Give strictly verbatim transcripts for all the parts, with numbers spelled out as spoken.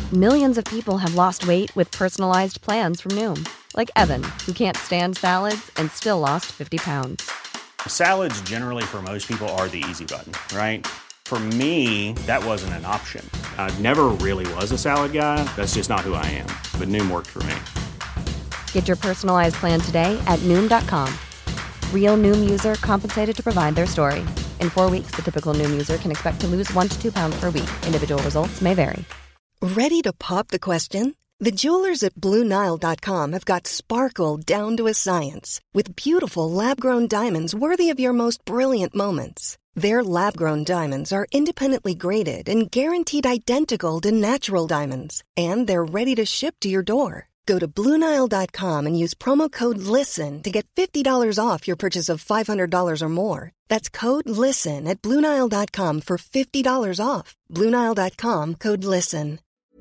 Millions of people have lost weight with personalized plans from Noom. Like Evan, who can't stand salads and still lost fifty pounds. Salads generally for most people are the easy button, right? For me, that wasn't an option. I never really was a salad guy. That's just not who I am. But Noom worked for me. Get your personalized plan today at Noom dot com. Real Noom user compensated to provide their story. In four weeks, the typical Noom user can expect to lose one to two pounds per week. Individual results may vary. Ready to pop the question? The jewelers at Blue Nile dot com have got sparkle down to a science with beautiful lab-grown diamonds worthy of your most brilliant moments. Their lab-grown diamonds are independently graded and guaranteed identical to natural diamonds, and they're ready to ship to your door. Go to Blue Nile dot com and use promo code LISTEN to get fifty dollars off your purchase of five hundred dollars or more. That's code LISTEN at Blue Nile dot com for fifty dollars off. Blue Nile dot com, code LISTEN.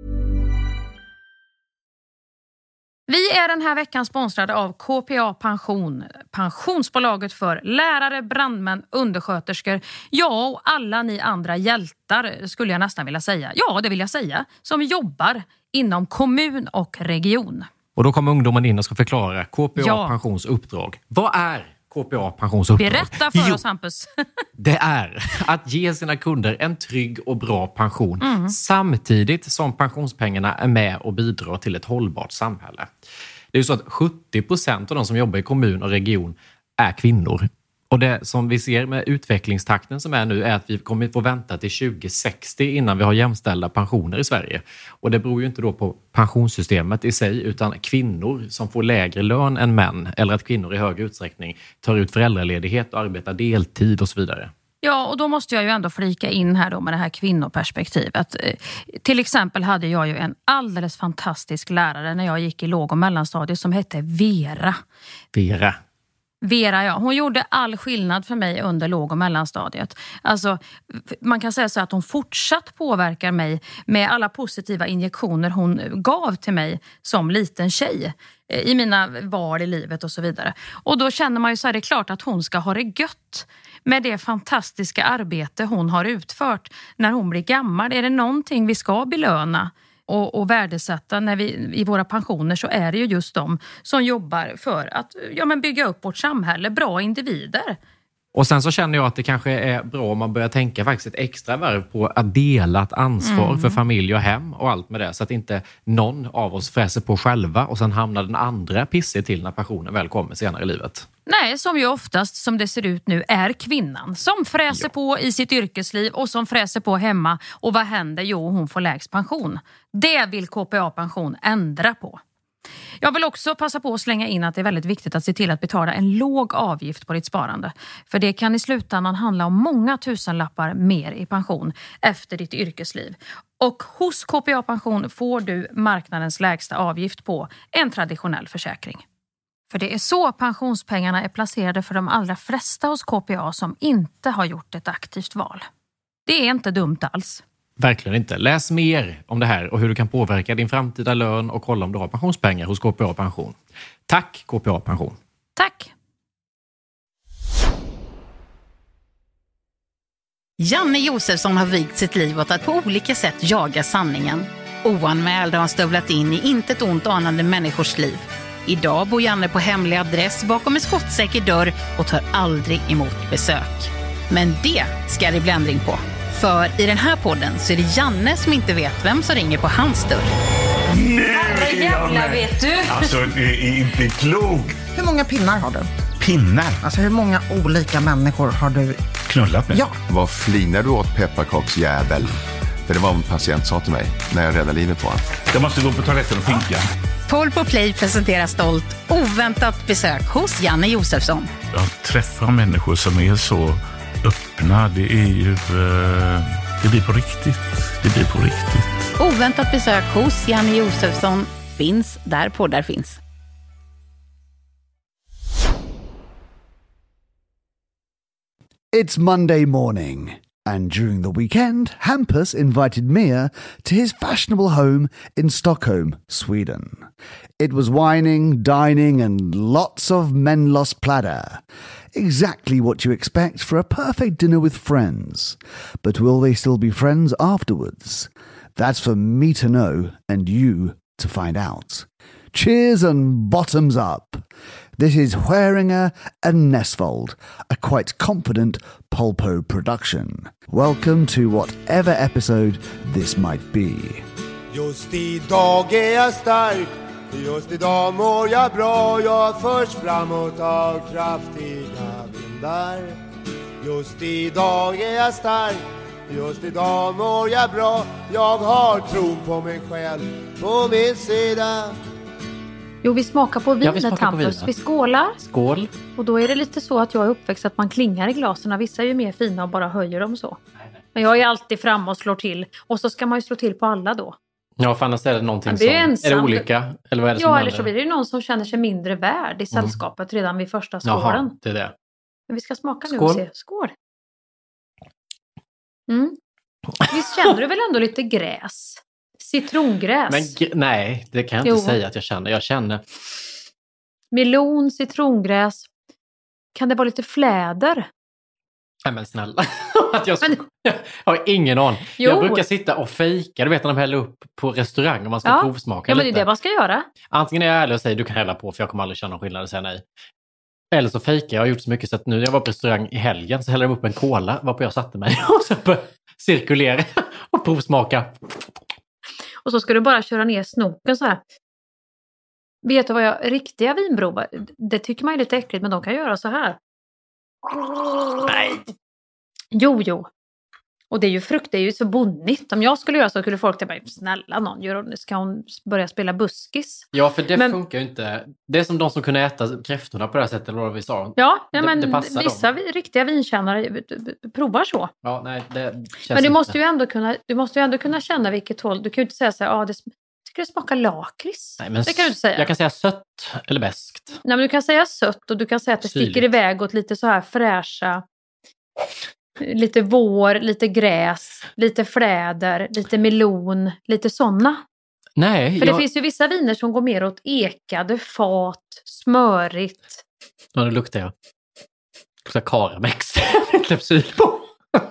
Vi är den här veckan sponsrade av K P A Pension, pensionsbolaget för lärare, brandmän, undersköterskor, ja och alla ni andra hjältar skulle jag nästan vilja säga. Ja, det vill jag säga, som jobbar inom kommun och region. Och då kommer ungdomen in och ska förklara K P A ja. Pensions uppdrag. Vad är K P A Pensions uppdrag? Berätta för jo, oss, Hampus. Det är att ge sina kunder en trygg och bra pension mm. samtidigt som pensionspengarna är med och bidrar till ett hållbart samhälle. Det är ju så att sjuttio procent av de som jobbar i kommun och region är kvinnor. Och det som vi ser med utvecklingstakten som är nu är att vi kommer få vänta till tjugo sextio innan vi har jämställda pensioner i Sverige. Och det beror ju inte då på pensionssystemet i sig utan kvinnor som får lägre lön än män eller att kvinnor i hög utsträckning tar ut föräldraledighet och arbetar deltid och så vidare. Ja, och då måste jag ju ändå flika in här då med det här kvinnoperspektivet. Till exempel hade jag ju en alldeles fantastisk lärare när jag gick i låg- och mellanstadiet som hette Vera. Vera. Vera, ja. Hon gjorde all skillnad för mig under låg- och mellanstadiet. Alltså, man kan säga så att hon fortsatt påverkar mig med alla positiva injektioner hon gav till mig som liten tjej i mina val i livet och så vidare. Och då känner man ju så här, det är klart att hon ska ha det gött med det fantastiska arbete hon har utfört när hon blir gammal. Är det någonting vi ska belöna och, och värdesätta när vi, i våra pensioner, så är det ju just de som jobbar för att ja, men bygga upp vårt samhälle, bra individer. Och sen så känner jag att det kanske är bra om man börjar tänka faktiskt ett extra varv på att dela ett ansvar mm. för familj och hem och allt med det. Så att inte någon av oss fräser på själva och sen hamnar den andra pissig till när pensionen väl kommer senare i livet. Nej, som ju oftast som det ser ut nu är kvinnan som fräser ja. på i sitt yrkesliv och som fräser på hemma. Och vad händer? Jo, hon får lägst pension. Det vill K P A Pension ändra på. Jag vill också passa på att slänga in att det är väldigt viktigt att se till att betala en låg avgift på ditt sparande. För det kan i slutändan handla om många tusenlappar mer i pension efter ditt yrkesliv. Och hos K P A Pension får du marknadens lägsta avgift på en traditionell försäkring. För det är så pensionspengarna är placerade för de allra flesta hos K P A som inte har gjort ett aktivt val. Det är inte dumt alls. Verkligen inte. Läs mer om det här och hur du kan påverka din framtida lön och kolla om du har pensionspengar hos K P A Pension. Tack K P A Pension. Tack. Janne Josefsson har vigt sitt liv åt att på olika sätt jaga sanningen. Oanmäld har han stövlat in i intet ont anande människors liv. Idag bor Janne på hemlig adress bakom en skottsäker dörr och tar aldrig emot besök. Men det ska det bli ändring på. För i den här podden så är det Janne som inte vet vem som ringer på hans dörr. Nej, jävla vet du. Alltså, det är inte klokt. Hur många pinnar har du? Pinnar? Alltså, hur många olika människor har du knullat med? Ja. Vad flinar du åt, pepparkaksjävel? För det var en patient sa till mig när jag räddade livet på honom. Jag måste gå på toaletten och pinka. Paul på Play presenterar stolt oväntat besök hos Janne Josefsson. Jag träffar människor som är så öppna. Det är ju... Uh, det blir på riktigt. Det blir på riktigt. Oväntat besök hos Janne Josefsson finns där poddar finns. It's Monday morning, and during the weekend, Hampus invited Mia to his fashionable home in Stockholm, Sweden. It was wining, dining, and lots of Menlos platter. Exactly what you expect for a perfect dinner with friends. But will they still be friends afterwards? That's for me to know and you to find out. Cheers and bottoms up. This is Schweringer and Nesvold, a quite competent Polpo production. Welcome to whatever episode this might be. Just idag är jag stark, just idag mår jag bra. Jag förs framåt av kraftiga vindar. Just idag är jag stark, just idag mår jag bra. Jag har tron på mig själv på min sida. Jo, vi smakar på vinet, ja, vi smakar Hampus. på vinet. Vi skålar. Skål. Och då är det lite så att jag är uppväxt att man klingar i glasen. Vissa är ju mer fina och bara höjer dem så. Nej, nej. Men jag är alltid framme och slår till. Och så ska man ju slå till på alla då. Ja, för annars är det någonting som... Är det olika? Eller vad är det ja, som eller händer? så blir det ju någon som känner sig mindre värd i sällskapet mm. redan vid första skålen. Jaha, det är det. Men vi ska smaka nu Skål. och se. Skål. Mm. Visst känner du väl ändå lite gräs? Citrongräs. Men g- nej, det kan jag Jo. inte säga att jag känner. Jag känner... Melon, citrongräs. Kan det vara lite fläder? Nej men snälla. att jag, Men... jag har ingen aning. Jo. Jag brukar sitta och fejka. Du vet när de häller upp på restaurang och man ska ja. provsmaka ja, men lite. det är det man ska göra. Antingen är jag ärlig och säger du kan hälla på för jag kommer aldrig känna någon skillnad och säga nej. Eller så fejkar jag. Jag har gjort så mycket så att nu när jag var på restaurang i helgen så hällde de upp en cola varpå jag satte mig och så började cirkulera och provsmaka. Och så ska du bara köra ner snoken så här. Vet du vad jag... Riktiga vinprovar, det tycker man är lite äckligt, men de kan göra så här. Nej. Jo, jo. Och det är ju frukt, det är ju så bonnigt. Om jag skulle göra så skulle folk tänka, snälla någon, gör, ska hon börja spela buskis? Ja, för det men, funkar ju inte. Det är som de som kunde äta kräftorna på det här sättet, eller vad vi sa. Ja, ja men det, det vissa dem. riktiga vinkännare provar så. Ja, nej, det känns men du inte. måste ju ändå kunna, du måste ju ändå kunna känna vilket håll. Du kan ju inte säga så här, ja, det tycker det smakar lakrits. Nej, men det kan du inte säga. Jag kan säga sött eller beskt. Nej, men du kan säga sött och du kan säga att det Syrligt. sticker iväg åt lite så här fräscha. Lite vår, lite gräs, lite fläder, lite melon, lite sådana. Nej. För jag... det finns ju vissa viner som går mer åt ekade, fat, smörigt. Ja, det luktar jag. Det luktar Karamex. Lepsyl på.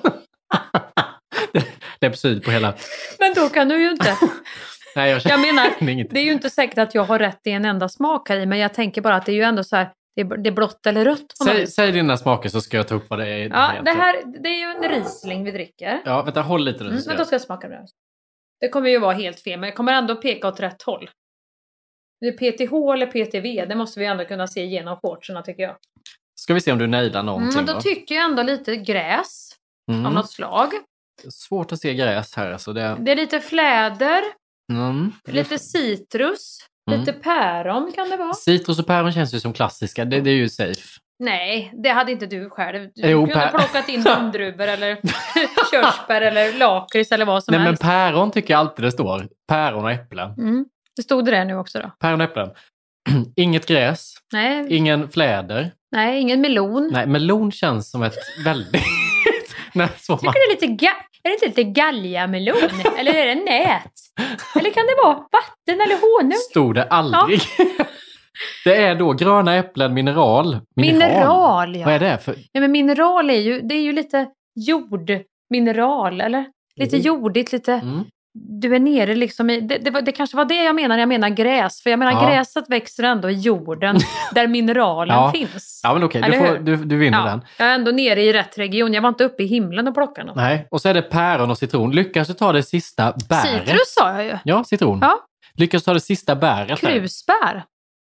Lepsyl på hela. Men då kan du ju inte. Nej, jag, jag menar, ingenting. Det är ju inte säkert att jag har rätt i en enda smak här i, men jag tänker bara att det är ju ändå så här, det är, det är blått eller rött. Säg, säg dina smaker så ska jag ta upp vad det är. Ja, det här, det är ju en Riesling vi dricker. Ja, vänta, håll lite då. Mm, men då ska jag smaka det. Det kommer ju vara helt fel, men jag kommer ändå peka åt rätt håll. Det är P T H eller P T V, det måste vi ändå kunna se genom shortserna tycker jag. Ska vi se om du nöjdar någonting mm, då? Då tycker jag ändå lite gräs mm. av något slag. Svårt att se gräs här. Alltså det... det är lite fläder, mm. lite citrus, mm. lite päron kan det vara. Citrus och päron känns ju som klassiska, det, det är ju safe. Nej, det hade inte du själv. Du jo, kunde pär... plockat in vindruvor eller körsbär eller lakrits eller vad som Nej, helst. Men päron tycker jag alltid det står. Päron och äpplen. Mm. Det stod det där nu också då. Päron och äpplen. Inget gräs. Nej. Ingen fläder. Nej, ingen melon. Nej, melon känns som ett väldigt... Nej, så Tycker man... det är lite ga... Är det inte lite galliamelon? Eller är det nät? Eller kan det vara vatten eller honung? Stod det aldrig. Ja. Det är då gröna äpplen, mineral. Mineral, mineral ja. Vad är det för? Ja, men mineral är ju, det är ju lite jordmineral, eller? Lite mm. jordigt, lite... Mm. Du är nere liksom i... Det, det, var, det kanske var det jag menar när jag menar gräs. För jag menar ja. Gräset växer ändå i jorden där mineralen ja. finns. Ja, men okej. Du, får, du, du vinner ja. den. Jag är ändå nere i rätt region. Jag var inte uppe i himlen och plockade något. Nej, och så är det päron och citron. Lyckas du ta det sista bäret? Citrus sa jag ju. Ja, citron. Ja. Lyckas du ta det sista bäret? Krusbär.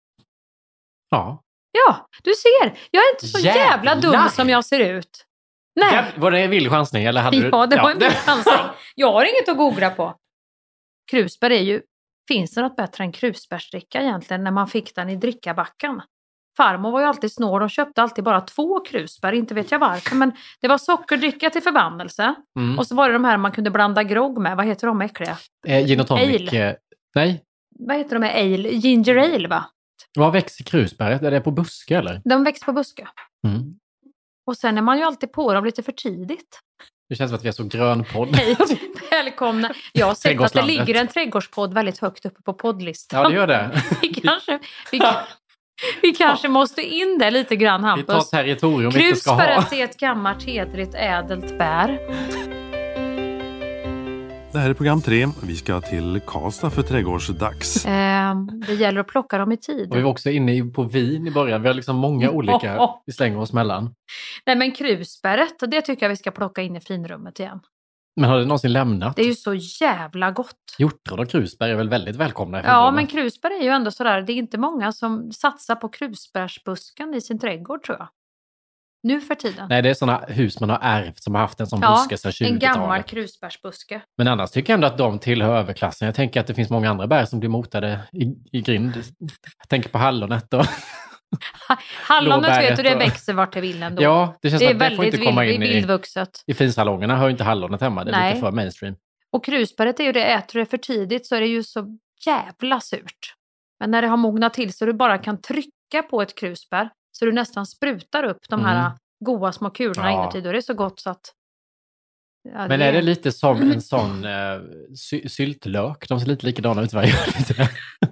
Ja. Ja, du ser. Jag är inte så jävla, jävla dum som jag ser ut. Nej. Ja, var det en vild chansning? Eller hade ja, det du... var en vild chansning. Jag har inget att googla på. Krusbär är ju... Finns det något bättre än krusbärsdricka egentligen när man fick den i drickabacken? Farmor var ju alltid snår och köpte alltid bara två krusbär. Inte vet jag varför, men det var sockerdricka till förbannelse. Mm. Och så var det de här man kunde blanda grogg med. Vad heter de äckliga? Eh, gin och tonic. Ale. Nej. Vad heter de med ale? Ginger ale, va? Vad växer krusbäret? Är det på buske eller? De växer på buske. Mm. Och sen är man ju alltid på dem lite för tidigt. Det känns som att vi är så grön podd. Hej, välkomna. Jag har sett att det ligger en trädgårdspodd väldigt högt uppe på poddlistan. Ja, det gör det. Vi kanske, vi, vi kanske måste in där lite grann, Hampus. Vi tar territorium vi inte ska ha. Krusbäret är ett gammalt, hedrigt, ädelt bär. Det här är program tre. Vi ska till Karlstad för trädgårdsdags. Eh, det gäller att plocka dem i tid. Och vi var också inne på vin i början. Vi har liksom många olika oh, oh. vi slänger oss mellan. Nej, men krusbäret, det tycker jag vi ska plocka in i finrummet igen. Men har det någonsin lämnat? Det är ju så jävla gott. Hjortron och krusbär är väl väldigt välkomna i Ja, finrummet. men krusbär är ju ändå sådär. Det är inte många som satsar på krusbärsbusken i sin trädgård, tror jag. Nu för tiden. Nej, det är sådana hus man har ärvt som har haft en sån ja, buske sedan tjugotalet. En gammal krusbärsbuske. Men annars tycker jag ändå att de tillhör överklassen. Jag tänker att det finns många andra bär som blir motade i, i grind. Jag tänker på hallonet och hallonet vet du, det och... växer vart det vill ändå. Ja, det känns det som att det får inte komma vild, in i, vildvuxet. i finsalongerna. Hör inte hallonet hemma, det är Nej. lite för mainstream. Och krusbäret är ju det, äter du det för tidigt så är det ju så jävla surt. Men när det har mognat till så du bara kan trycka på ett krusbär så du nästan sprutar upp de här mm. goda små kulorna ja. inuti. Då är det så gott så att... Ja, men det... är det lite som en sån äh, sy- syltlök? De ser lite likadana ut varje år.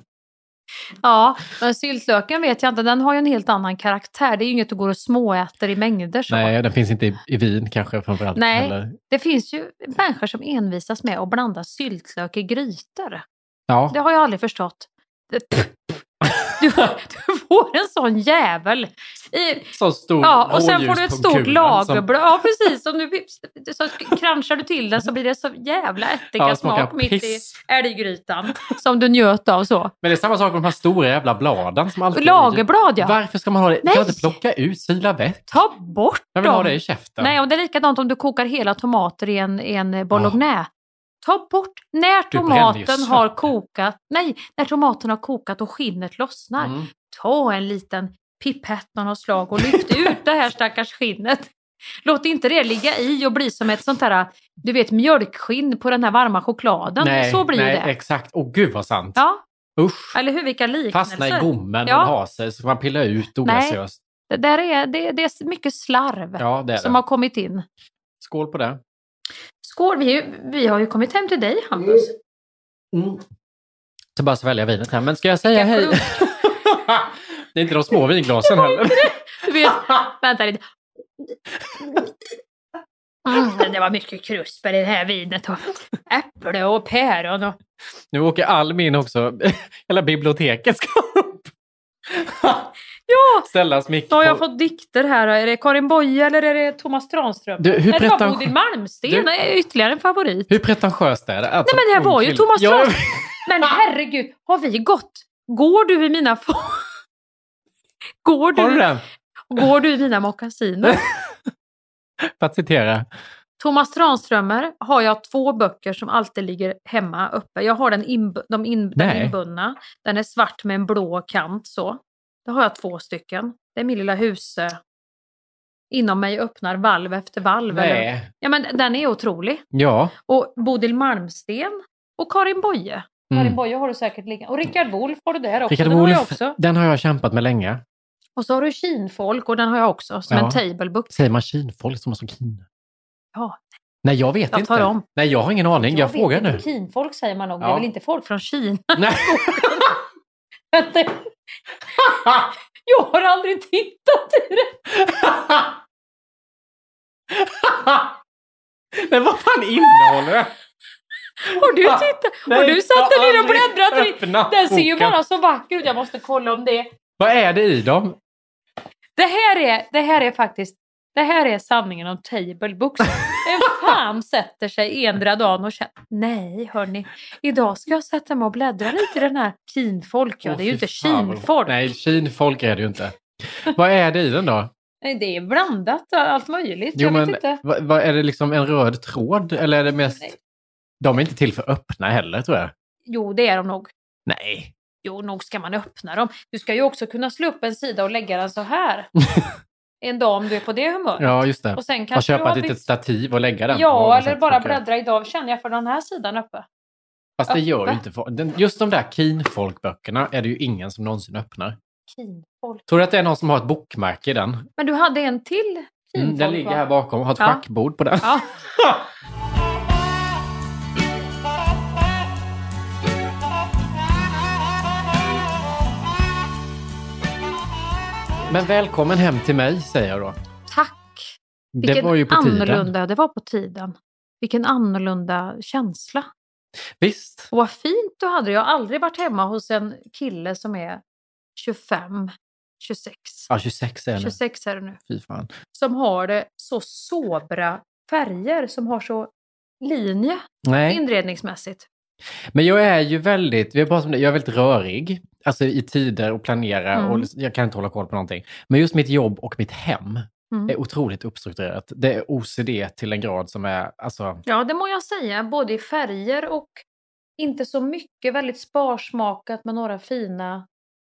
Ja, men syltlöken vet jag inte. Den har ju en helt annan karaktär. Det är ju inget du går och småäter i mängder. Så. Nej, den finns inte i, i vin kanske framförallt. Nej, eller... det finns ju människor som envisas med att blanda syltlök i grytor. Ja. Det har jag aldrig förstått. Du, du får en sån jävel. I, så stor ja, och sen får du ett stort lagerblad. Som... Ja, precis. Om du, så kranschar du till den så blir det så jävla ättika ja, smak mitt piss. i älggrytan som du njöt av så. Men det är samma sak med de här stora jävla bladen som alltid... Lagerblad, ja. Varför ska man ha det? Nej. Kan inte plocka ut, sila vett? Ta bort Jag vill dem. ha det i käften. Nej, och det är likadant om du kokar hela tomater i en, en bolognese. Oh. Ta bort när tomaten har kokat. Nej, när tomaten har kokat och skinnet lossnar. Mm. Ta en liten pipett någon slag och lyft ut det här stackars skinnet. Låt inte det ligga i och bli som ett sånt här, du vet, mjölkskinn på den här varma chokladen. Nej, så blir nej, det. Exakt. Åh gud vad sant. Ja. Usch. Eller hur, vilka liknelser. Fastna i gommen ja. och ha sig så kan man pilla ut ograciöst. Nej, det, där är, det, det är mycket slarv ja, det är som det. har kommit in. Skål på det. Skål, vi, vi har ju kommit hem till dig, Hampus. Mm. Så bara svälja vinet här. Men ska jag säga hej? Det är inte de små vinglasen heller. Du vet, vänta lite. Mm, det var mycket krusbär i det här vinet. Och äpple och päron. Och... Nu åker Alm in också. Hela biblioteket ska upp. Ja, ställas mick då har jag på... fått dikter här. Är det Karin Boye eller är det Thomas Tranström? Du, hur Nej, pretan... det var Bodil Malmsten. Du... är ytterligare en favorit. Hur pretentiöst är det? Alltså, nej, men det här var ju Thomas ja. Tranström. Men herregud, har vi gått? Går du i mina... Går du... Har du den? Går du i mina mockasiner? För att citera. Thomas Tranströmer har jag två böcker som alltid ligger hemma uppe. Jag har den, inb- de in- den inbundna. Den är svart med en blå kant så. Då har jag två stycken. Det är min lilla hus. Inom mig öppnar valv efter valv. Nej. Eller? Ja, men den är otrolig. Ja. Och Bodil Malmsten och Karin Boye. Mm. Karin Boye har du säkert liggande. Och Rickard Wolff har du där också. Rickard den Wolff, har jag också. Den har jag kämpat med länge. Och så har du kinfolk och den har jag också. Som ja. en tablebook. Säger man kinfolk som är som kin? Ja. Nej, jag vet jag inte. Om. Nej, jag har ingen aning. Jag, jag frågar inte. nu. Kinfolk säger man nog. Ja. Det är väl inte folk från Kina? Nej. Jag har aldrig tittat i det. Men vad fan innehåller det? Har du tittat? Nej, har du satt den in och bläddrat i? Den ser ju boken. bara så vacker ut. Jag måste kolla om det. Vad är det i dem? Det här är, det här är faktiskt, det här är sanningen om table books. En fan sätter sig endera dagen och känner, nej hörni, idag ska jag sätta mig och bläddra lite i den här kinfolk. Ja, Åh, det är ju inte fan. kinfolk. Nej, kinfolk är det ju inte. Vad är det i den då? Nej, det är blandat, allt möjligt. Jo, jag men, vet inte. Vad, vad, är det liksom en röd tråd? Eller är det mest... Nej. De är inte till för öppna heller, tror jag. Jo, det är de nog. Nej. Jo, nog ska man öppna dem. Du ska ju också kunna slå upp en sida och lägga den så här. En dag om du är på det humöret. Ja, just det. Och, sen och köpa ett litet byggt... stativ och lägga den. Ja, eller bara bläddra idag. Känner jag för den här sidan uppe. Fast det gör ju inte... För... Just de där kinfolkböckerna är det ju ingen som någonsin öppnar. Kinfolk. Tror du att det är någon som har ett bokmärke i den? Men du hade en till kinfolk, mm, Den ligger här bakom. Har ett ja. schackbord på den. Ja. Men välkommen hem till mig, säger jag då. Tack. Det Vilken var ju på tiden. annorlunda, det var på tiden. vilken annorlunda känsla. Visst. Och vad fint du hade. Jag har aldrig varit hemma hos en kille som är tjugofem, tjugosex. Ja, tjugosex är det. tjugosex är det nu. Fy fan. Som har det så sobra färger, som har så linje Nej. inredningsmässigt. Men jag är ju väldigt, vi har pratat om det, jag är väldigt rörig. Alltså i tider och planera Mm. och jag kan inte hålla koll på någonting. Men just mitt jobb och mitt hem Mm. är otroligt uppstrukturerat. Det är O C D till en grad som är, alltså... Ja, det må jag säga. Både i färger och inte så mycket. Väldigt sparsmakat med några fina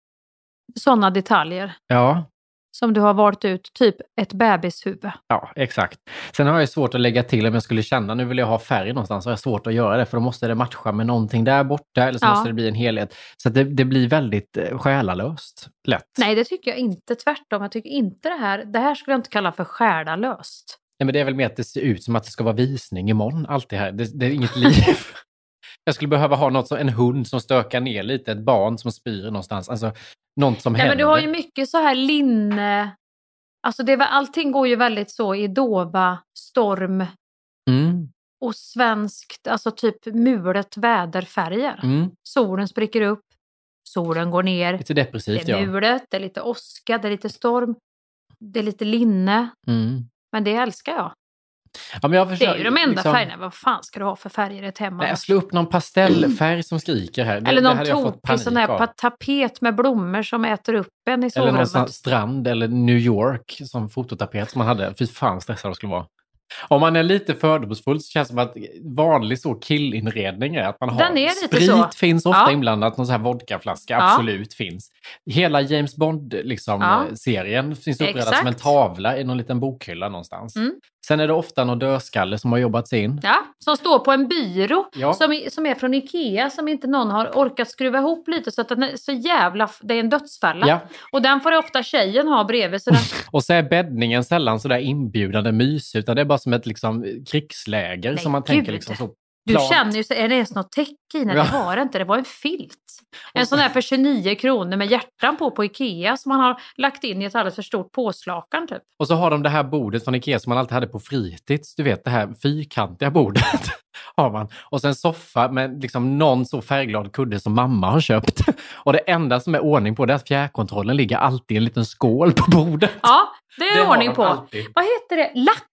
sådana detaljer. Ja. Som du har valt ut, typ ett bebishuvud. Ja, exakt. Sen har jag svårt att lägga till om jag skulle känna, nu vill jag ha färg någonstans, så har jag svårt att göra det, för då måste det matcha med någonting där borta, eller så Ja. måste det bli en helhet. Så att det, det blir väldigt eh, själalöst lätt. Nej, det tycker jag inte. Tvärtom. Jag tycker inte det här, det här skulle jag inte kalla för själalöst. Nej, men det är väl mer att det ser ut som att det ska vara visning imorgon, allt det här. Det, det är inget liv. Jag skulle behöva ha något som en hund som stökar ner lite, ett barn som spyr någonstans, alltså något som Nej, händer. men du har ju mycket så här linne. Alltså det var, allting går ju väldigt så i dova, storm Mm. och svenskt, alltså typ mulet väderfärger. Mm. Solen spricker upp, solen går ner. Lite depressivt, det är ja. mulet, det är lite åska, det är lite storm, det är lite linne. Mm. Men det älskar jag. Ja, men jag Det försöker, är ju de enda liksom, färgerna. Vad fan ska du ha för färger i ett hem? Nej, jag annars? slår upp någon pastellfärg som skriker här. Det, Eller det någon hade jag fått tokig panik sån här av. pa- tapet med blommor som äter upp en i Eller någon sån sovrummet. strand eller New York som fototapet som man hade. Fy fan stressad det skulle vara. Om man är lite fördomsfull så känns det som att vanlig så killinredning är att man har Den är lite sprit så. finns ofta Ja. inblandat, någon sån här vodkaflaska, Ja. absolut finns. Hela James Bond liksom, Ja. serien finns upprättad Exakt. som en tavla i någon liten bokhylla någonstans. Mm. Sen är det ofta någon dödskalle som har jobbats in. Ja, som står på en byrå Ja. som, är- som är från Ikea, som inte någon har orkat skruva ihop lite, så att den är så jävla, det är en dödsfälla. Ja. Och den får ofta tjejen ha bredvid. Så den, Och så är bäddningen sällan så där inbjudande mys, utan det är bara som ett liksom, krigsläger Nej, som man gud. tänker liksom så du plant. känner ju, så är det ens något täcke i? Nej, Ja. det var det inte. Det var en filt. En sån här för tjugonio kronor med hjärtan på på Ikea som man har lagt in i ett alldeles för stort påslakan typ. Och så har de det här bordet från Ikea som man alltid hade på fritids. Du vet, det här fyrkantiga bordet har man. Och sen soffa med liksom någon så färgglad kudde som mamma har köpt. Och det enda som är ordning på det är att fjärrkontrollen ligger alltid i en liten skål på bordet. Ja, det är Det har ordning de på. alltid. Vad heter det? Lack.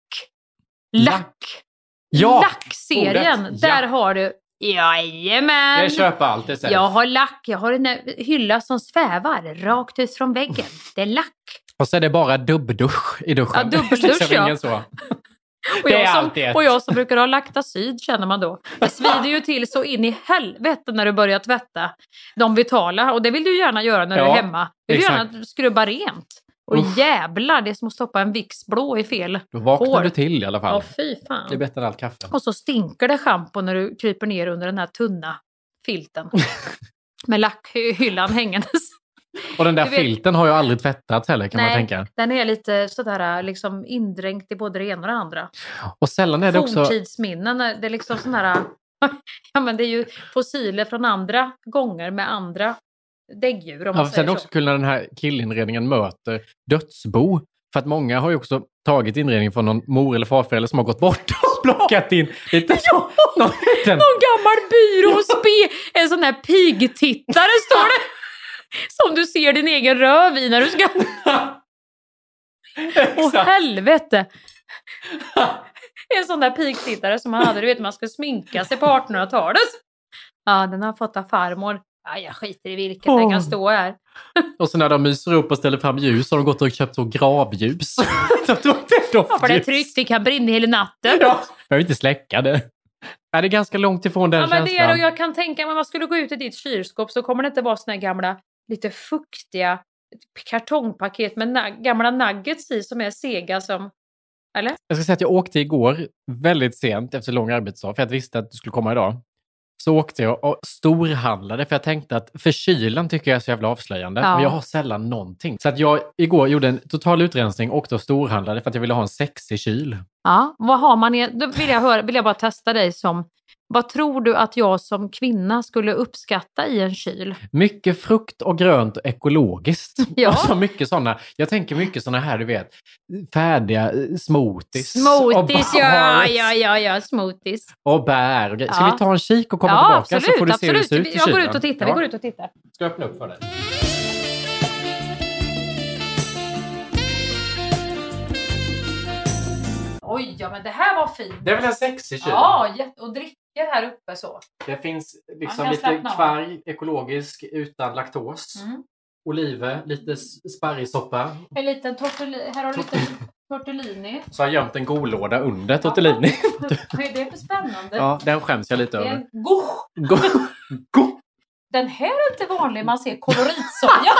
Lack. Ja, Lackserien. ordet. Ja. Där har du. Jajamän. Jag köper allt det sen. Jag har lack. Jag har en hylla som svävar rakt ut från väggen. Det är lack. Och så är det bara dubbdusch i duschen. Ja, dubbeldusch, Liksom ja. ingen så. Och Det är jag, som, alltid ett. och jag som brukar ha laktacid känner man då. Det svider ju till så in i helvete när du börjar tvätta de vitala. Och det vill du gärna göra när Ja, du är hemma. Du vill exakt. gärna skrubba rent. Och Uff. jävlar, det är som att stoppa en Vicks blå i fel Då vaknar hår. du till i alla fall. Ja, fy fan. Det är bättre än allt kaffe. Och så stinker det schampo när du kryper ner under den här tunna filten. Med lackhyllan hängandes. Och den där Du vet- filten har ju aldrig tvättats heller, kan man Nej, tänka. den är lite sådär liksom indränkt i både det ena och det andra. Och sällan är det också... Forntidsminnen, det är liksom sån här... Ja, men det är ju fossiler från andra gånger med andra däggdjur, om man Ja, sen är säger det så. också kul när den här killinredningen möter dödsbo. För att många har ju också tagit inredning från någon mor eller farförälder som har gått bort och plockat in lite... Ja, någon liten... någon gammal byrå och spe... En sån här pigtittare står det. Som du ser din egen röv i när du ska... Åh helvete! En sån där pigtittare som man hade, du vet, man skulle sminka sig på artonhundratalet. Ja, den har fått av farmor. Ja, jag skiter i vilket, den Åh. kan stå här. Och så när de myser upp och ställer fram ljus har de gått och köpt så gravljus. De tror att det är Ja, för det är doftljus. tryggt, det kan brinna hela natten. Ja, jag vill inte släcka det. Ja, det är ganska långt ifrån den Ja, men det är, känslan. och jag kan tänka mig, om man skulle gå ut i ditt kylskåp så kommer det inte vara såna här gamla, lite fuktiga kartongpaket med na- gamla nuggets i som är sega som... Eller? Jag ska säga att jag åkte igår väldigt sent efter lång arbetsdag för jag visste att du skulle komma idag. Så åkte jag och storhandlade för jag tänkte att för kylen tycker jag är så jävla avslöjande. Ja. Men jag har sällan någonting. Så att jag igår gjorde en total utrensning och åkte och storhandlade för att jag ville ha en sexig kyl. Ja, vad har man i, då vill jag höra, vill jag bara testa dig som, vad tror du att jag som kvinna skulle uppskatta i en kyl? Mycket frukt och grönt och ekologiskt. Ja. Och så mycket sådana, jag tänker mycket sådana här, du vet, färdiga smoothies. Smoothies, och ja, ja, ja, ja, smoothies. Och bär och grejer. Ska Ja. vi ta en kik och komma Ja, tillbaka absolut, så får du se hur det absolut. ser ut i Jag går kylen. ut och tittar, Ja. vi går ut och tittar. Ska jag öppna upp för dig? Oj, ja men det här var fint. Det är väl en sexig kyl? Ja, jätte- och dricker här uppe så. Det finns liksom Man kan lite slappna av. kvarg, ekologisk, utan laktos. Mm. Oliver, lite sparrissoppa. En liten tortellini, här har du lite tortellini. Så har jag gömt en golåda under tortellini. Det är för spännande. Ja, den skäms jag lite Det är över. en go. Go. Go. Den här är inte vanlig, man ser koloritsoja.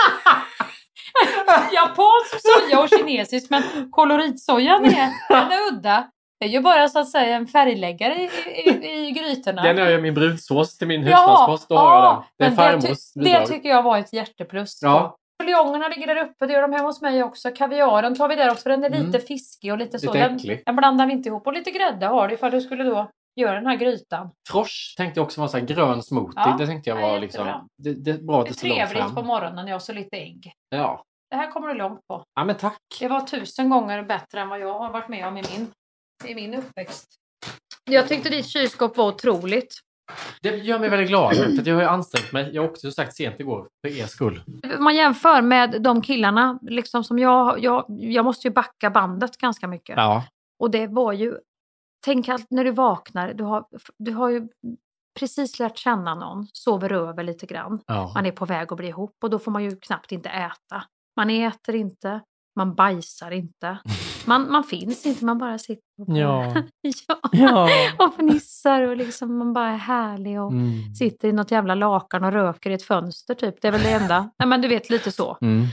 Japansk soja och kinesisk, men koloritsojan är, den är udda. Det är ju bara så att säga en färgläggare i, i, i grytorna. Den gör jag min brunsås till min Ja, husmanskost. Då har jag den. Det är men det, farmors ty- bidrag. det tycker jag var ett hjärteplus. Ja. Buljongerna ligger där uppe, det gör de hemma hos mig också. Kaviaren tar vi där också, för den är lite Mm. fiskig och lite så. Lite Den, äcklig. den blandar vi inte ihop. Och lite grädde har du, för du skulle då göra den här grytan. Frosch tänkte jag också var en sån här grön smoothie. Ja, det tänkte jag ja, var jättebra. liksom... Det, det är bra att Det det är står långt trevligt fram. på morgonen, jag så lite ägg. Ja. Det här kommer du långt på. Ja, men tack. Det var tusen gånger bättre än vad jag har varit med om i min, i min uppväxt. Jag tyckte ditt kylskåp var otroligt. Det gör mig väldigt glad. För att jag har ju ansträngt mig. Jag åkte så sagt sent igår för er skull. Om man jämför med de killarna, liksom som jag, jag, jag måste ju backa bandet ganska mycket. Ja. Och det var ju, tänk allt när du vaknar, du har, du har ju precis lärt känna någon, sover över lite grann. Ja. Man är på väg att bli ihop och då får man ju knappt inte äta. Man äter inte, man bajsar inte. Man, man finns inte, man bara sitter och, Ja. ja. Ja. och fnissar och liksom man bara är härlig och Mm. sitter i något jävla lakan och röker i ett fönster typ. Det är väl det enda. Nej, men du vet, lite så. Mm.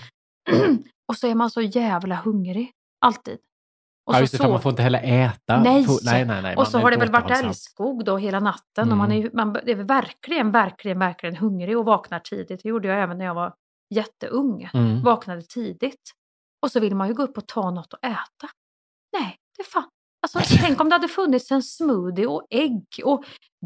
Och så är man så jävla hungrig. Alltid. Och Ja, så just det, för man får inte heller äta. Nej. Få- nej, nej, nej. Och så Man är har det väl varit återhållsam. älskog då hela natten. Mm. Och man är, ju- man är väl verkligen, verkligen, verkligen hungrig och vaknar tidigt. Det gjorde jag även när jag var jätteung. Mm. Vaknade tidigt. Och så vill man ju gå upp och ta något att äta. Nej, det fan. Alltså, tänk om det hade funnits en smoothie och ägg och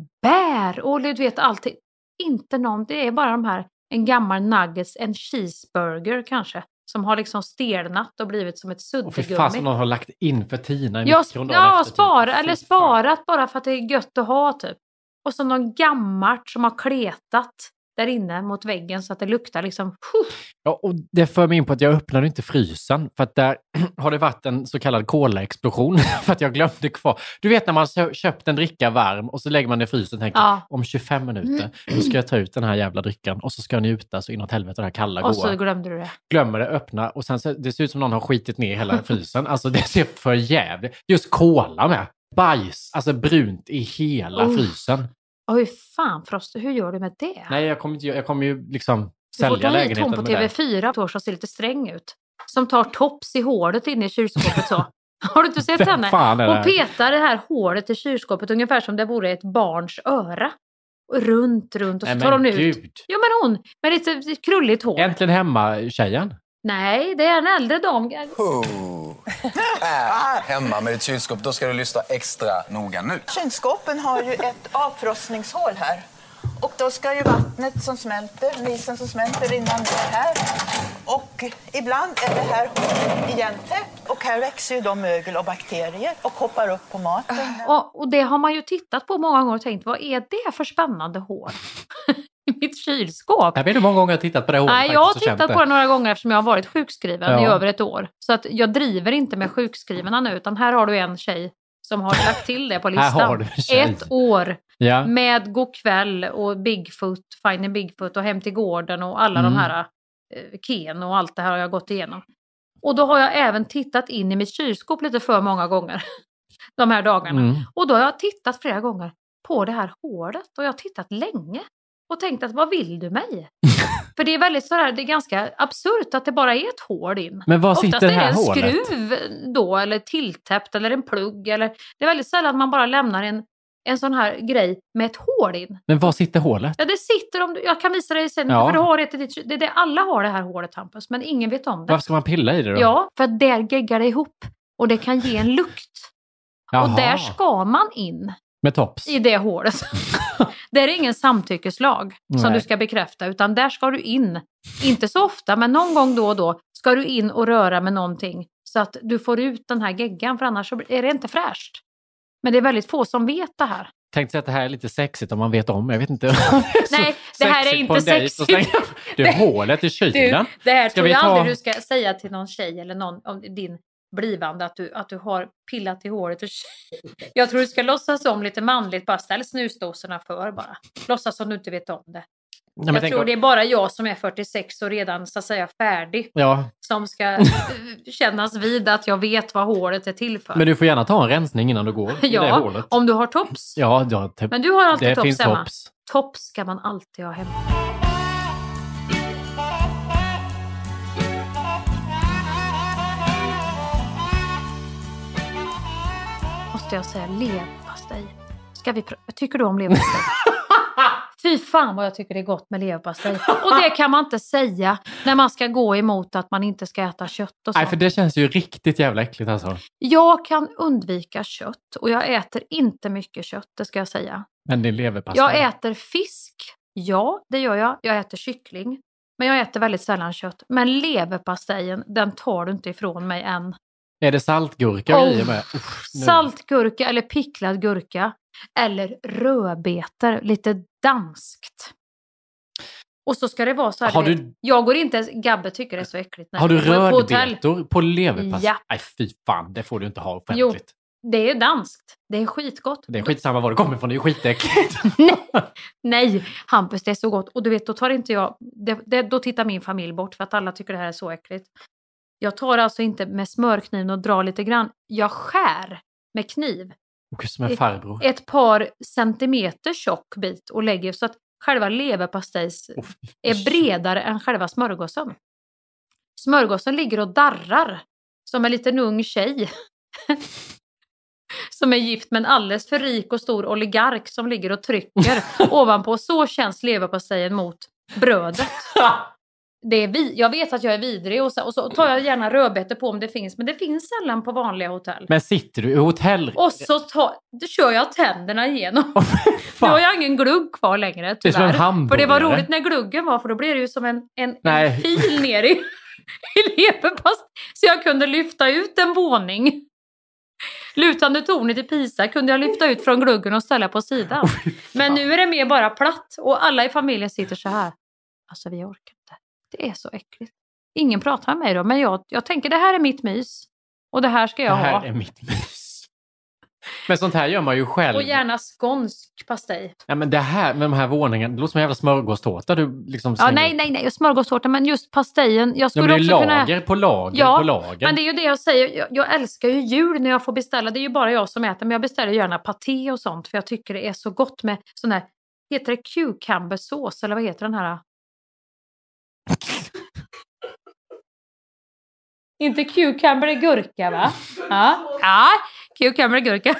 bär och du vet allting. Inte någon, det är bara de här, en gammal nuggets, en cheeseburger kanske. Som har liksom stelnat och blivit som ett Och för fan som suddgummi. någon har lagt in för Tina i Ja, mikron dagen ja efter, typ. spara, eller Fy fan. sparat bara för att det är gött att ha typ. Och så någon gammalt som har kletat där inne mot väggen så att det luktar liksom... Ja, och det för mig in på att jag öppnade inte frysen. För att där har det varit en så kallad cola-explosion. För att jag glömde kvar. Du vet när man kö- köpt en dricka varm och så lägger man den i frysen och tänker Ja. om tjugofem minuter då ska jag ta ut den här jävla drycken och så ska jag njuta så inåt helvete det här kalla Och så goa. glömde du det. Glömmer det, öppna och sen så, det ser ut som någon har skitit ner hela frysen. Alltså det ser för jävligt. Just cola med. Bajs, alltså brunt i hela Oh. frysen. Oj fan Frost, hur gör du med det? Nej, jag kommer, inte, jag kommer ju liksom Du får sälja ta hit lägenheten hon på med T V det. fyra som ser lite sträng ut. Som tar tops i hålet inne i kylskåpet så. Har du inte sett Vem henne? fan är det Hon här? petar det här hålet i kylskåpet ungefär som det vore ett barns öra. Och runt, runt och så Nej, tar men hon ut. gud. Jo men hon, med lite krulligt hår. Äntligen hemma-tjejen. Nej, det är en äldre dam. Är hemma med ditt kylskåp, då ska du lyssna extra noga nu. Kylskåpen har ju ett avfrostningshål här. Och då ska ju vattnet som smälter, isen som smälter rinna ner här. Och ibland är det här hålet igentäppt. Och här växer ju då mögel och bakterier och hoppar upp på maten. Och, och det har man ju tittat på många gånger och tänkt, vad är det för spännande hål i mitt kylskåp? Jag vet inte hur många gånger jag har tittat på det hålet. Nej, jag har faktiskt och känt tittat på det några gånger eftersom jag har varit sjukskriven Ja. i över ett år. Så att jag driver inte med sjukskrivna nu, utan här har du en tjej som har lagt till det på listan. Här har du en tjej. Ett år Ja. med Godkväll och Bigfoot, Finding Bigfoot och Hem till gården och alla Mm. de här eh, Ken och allt det här har jag gått igenom. Och då har jag även tittat in i mitt kylskåp lite för många gånger de här dagarna. Mm. Och då har jag tittat flera gånger på det här hålet och jag har tittat länge och tänkt att vad vill du mig? För det är väldigt sådär, det är ganska absurt att det bara är ett hål in. Men var sitter Oftast det här är det en hålet? skruv då eller tilltäppt eller en plugg eller det är väldigt sällan man bara lämnar en, en sån här grej med ett hål in. Men var sitter hålet? Ja, det sitter om du, jag kan visa dig sen, Ja. för du har det, det, det, det alla har det här hålet Hampus, men ingen vet om det. Varför ska man pilla i det då? Ja, för att där geggar det ihop och det kan ge en lukt. Och där ska man in. Med tops. I det hålet. Där är ingen samtyckeslag som Nej. du ska bekräfta. Utan där ska du in. Inte så ofta, men någon gång då och då ska du in och röra med någonting. Så att du får ut den här geggan. För annars så är det inte fräscht. Men det är väldigt få som vet det här. Tänkte säga att det här är lite sexigt om man vet om. Jag vet inte. Nej, det här är inte sexigt. Det är hålet i kylen. Du, det här ska tror jag ta... aldrig du ska säga till någon tjej eller någon om din blivande att du, att du har pillat i håret. Och jag tror du ska låtsas om lite manligt. Bara ställ snusdosorna för bara. Låtsas som du inte vet om det. Nej, jag tror om... det är bara jag som är fyrtiosex och redan så att säga färdig. Ja. Som ska kännas vid att jag vet vad håret är till för. Men du får gärna ta en rensning innan du går i ja, det hålet. Om du har tops. Ja, ja te- men du har alltid det tops finns hemma. Tops. Tops ska man alltid ha hemma. Måste jag säga leverpastej. Ska vi pr- tycker du om leverpastej? Fy fan vad jag tycker det är gott med leverpastej. Och det kan man inte säga när man ska gå emot att man inte ska äta kött och så. Nej, för det känns ju riktigt jävla äckligt alltså. Jag kan undvika kött och jag äter inte mycket kött, det ska jag säga. Men det är leverpastej. Jag äter fisk, ja det gör jag. Jag äter kyckling. Men jag äter väldigt sällan kött. Men leverpastejen, den tar du inte ifrån mig än. Är det saltgurka oh, i med? Uff, saltgurka eller picklad gurka. Eller rödbetor, lite danskt. Och så ska det vara så här. Har du... du... Jag går inte, Gabbe tycker det är så äckligt. Har du rödbetor på, på leverpastej? Ja. Nej fy fan, det får du inte ha offentligt. Jo, det är danskt. Det är skitgott. Det är skitsamma var det kommer från, det är skitäckligt. Nej. Nej, Hampus, det är så gott. Och du vet, då tar inte jag, det, det, då tittar min familj bort för att alla tycker det här är så äckligt. Jag tar alltså inte med smörkniven och drar lite grann. Jag skär med kniv. Och som en farbror. Ett, ett par centimeter tjock bit och lägger så att själva leverpastejs oh, är bredare än själva smörgåsen. Smörgåsen ligger och darrar som en liten ung tjej. Som är gift med en alldeles för rik och stor oligark som ligger och trycker ovanpå. Så känns leverpastejen mot brödet. Det är vi, jag vet att jag är vidrig och så, och så tar jag gärna rödbetor på om det finns. Men det finns sällan på vanliga hotell. Men sitter du i hotell? Och så tar, då kör jag tänderna igenom. Oh, nu har jag ingen glugg kvar längre tyvärr. Det är som en hamburgare. För det var roligt när gluggen var, för då blev det ju som en, en, en fil ner i, i leverpast. Så jag kunde lyfta ut en våning. Lutande tornet i Pisa kunde jag lyfta ut från gluggen och ställa på sidan. Oh, men nu är det mer bara platt. Och alla i familjen sitter så här. Alltså vi orkar inte. Det är så äckligt. Ingen pratar med mig då. Men jag, jag tänker det här är mitt mys. Och det här ska jag ha. Det här ha. är mitt mys. Men sånt här gör man ju själv. Och gärna skånsk pastej. Ja men det här med de här våningarna. Det låter som en jävla smörgåstårta. Du liksom ja nej nej nej. Smörgåstårta. Men just pastejen. Jag skulle ja, men det är också lager kunna... på lager ja, på lager. Men det är ju det jag säger. Jag, jag älskar ju jul när jag får beställa. Det är ju bara jag som äter. Men jag beställer gärna paté och sånt. För jag tycker det är så gott med sån här. Heter det cucumbersås? Eller vad heter den här? Inte cucumber är gurka va? Ja, ja cucumber är gurka.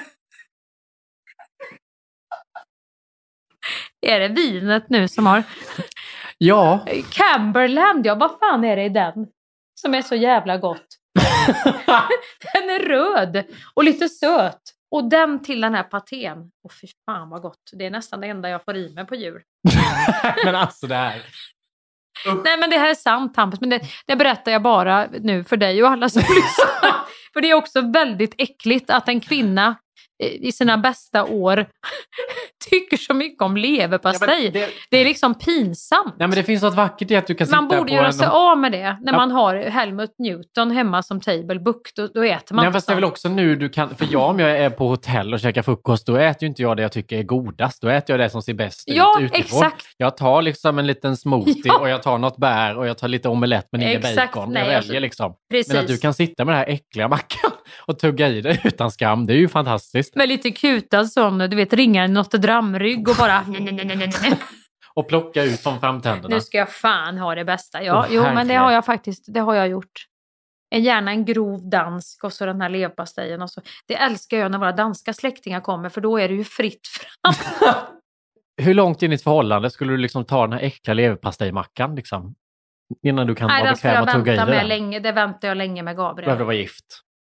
Är det vinet nu som har... Ja. Camberland, ja vad fan är det i den? Som är så jävla gott. Den är röd och lite söt. Och den till den här patén. Åh fy fan vad gott. Det är nästan det enda jag får i mig på jul. Men alltså det här... Uh. Nej men det här är sant Hampus, men det, det berättar jag bara nu för dig och alla som lyssnar. För det är också väldigt äckligt att en kvinna i sina bästa år tycker så mycket om leverpastej. Ja, det... det är liksom pinsamt. Nej men det finns något vackert i att du kan sitta på... Man borde göra en... sig av med det. När ja. man har Helmut Newton hemma som table book, då, då äter man Nej, fast det är väl också nu du kan... För jag om jag är på hotell och käkar frukost, då äter ju inte jag det jag tycker är godast. Då äter jag det som ser bäst ja, ut utifrån. Exakt. Jag tar liksom en liten smoothie ja. och jag tar något bär och jag tar lite omelett men ingen exakt. bacon. Nej, jag väljer alltså, liksom. Precis. Men att du kan sitta med den här äckliga mackan och tugga i det utan skam, det är ju fantastiskt. Med lite kutad sån, du vet, ringar en Notre Dame-rygg och bara... och plocka ut från framtänderna. Nu ska jag fan ha det bästa. Ja, oh, jo, men det har jag faktiskt, det har jag gjort. En, gärna en grov dansk och så den här leverpastejen. Och så. Det älskar jag när våra danska släktingar kommer, för då är det ju fritt fram. Hur långt in i ett förhållande skulle du liksom ta den här äckla leverpastejmackan liksom? Innan du kan Nej, vara bekväm att tugga i det? Med länge, det väntar jag länge med Gabriel. Behöver du vara gift?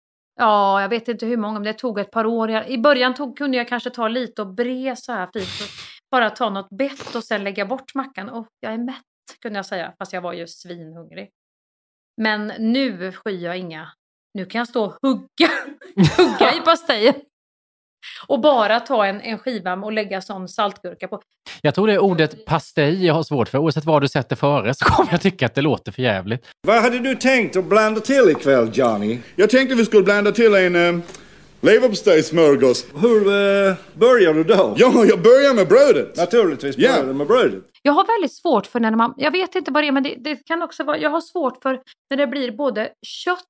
Ja, jag vet inte hur många, men det tog ett par år. I början tog, kunde jag kanske ta lite och bre så här fint. Bara ta något bett och sen lägga bort mackan. Och jag är mätt, kunde jag säga. Fast jag var ju svinhungrig. Men nu skyr jag inga. Nu kan jag stå och hugga, hugga i pastejen. Och bara ta en, en skiva och lägga sån saltgurka på. Jag tror det är ordet pastej jag har svårt för. Oavsett vad du sätter före så kommer jag tycka att det låter för jävligt. Vad hade du tänkt att blanda till ikväll, Johnny? Jag tänkte vi skulle blanda till en uh, leverpastejsmörgås. Hur uh, börjar du då? Ja, jag börjar med brödet. Naturligtvis börjar yeah. du med brödet. Jag har väldigt svårt för när man... Jag vet inte vad det är, men det, det kan också vara... Jag har svårt för när det blir både kött,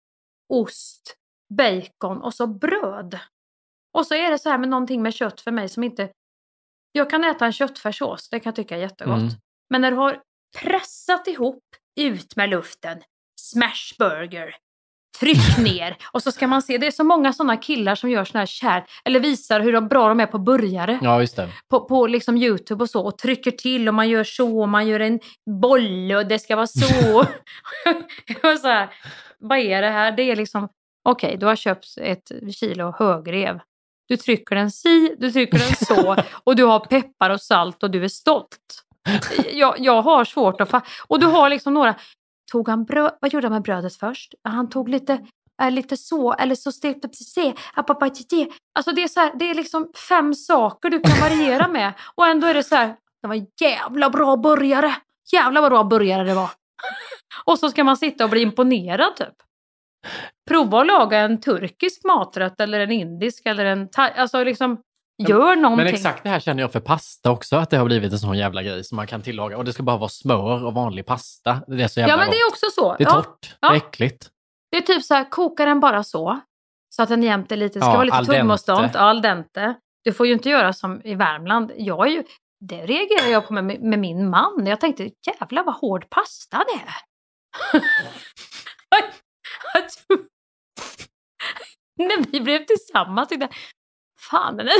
ost, bacon och så bröd. Och så är det så här med någonting med kött för mig som inte... Jag kan äta en köttfärssås, det kan jag tycka är jättegott. Mm. Men när du har pressat ihop, ut med luften, smashburger, tryck ner. Och så ska man se, det är så många sådana killar som gör såna här kär, eller visar hur bra de är på burgare. Ja, just det. På, på liksom YouTube och så, och trycker till och man gör så, och man gör en boll och det ska vara så. Och så här, vad är det här? Det är liksom, okej, okay, du har köpt ett kilo högrev. Du trycker den si, du trycker den så. Och du har peppar och salt och du är stolt. Jag, jag har svårt att fa- Och du har liksom några... Tog han bröd... Vad gjorde han med brödet först? Han tog lite, äh, lite så. Eller så stekte på se. Alltså det är så här, det är liksom fem saker du kan variera med. Och ändå är det så här... Det var jävla bra burgare. Jävla bra burgare det var. Och så ska man sitta och bli imponerad typ. Prova att laga en turkisk maträtt eller en indisk eller en thai, alltså liksom gör någonting. Men exakt det här känner jag för pasta också, att det har blivit en sån jävla grej som man kan tillaga, och det ska bara vara smör och vanlig pasta. Det är så jävla Ja, men gott. det är också så. Det är torrt, ja. det är äckligt. Det är typ så här, koka den bara så så att den jämte lite, ska ja, vara lite al tuggmotstånd, dente. al dente. Du får ju inte göra som i Värmland. Jag är ju, det reagerar jag på med, med min man. Jag tänkte, jävla vad hård pasta det är. När vi blev tillsammans tyckte jag, fan den är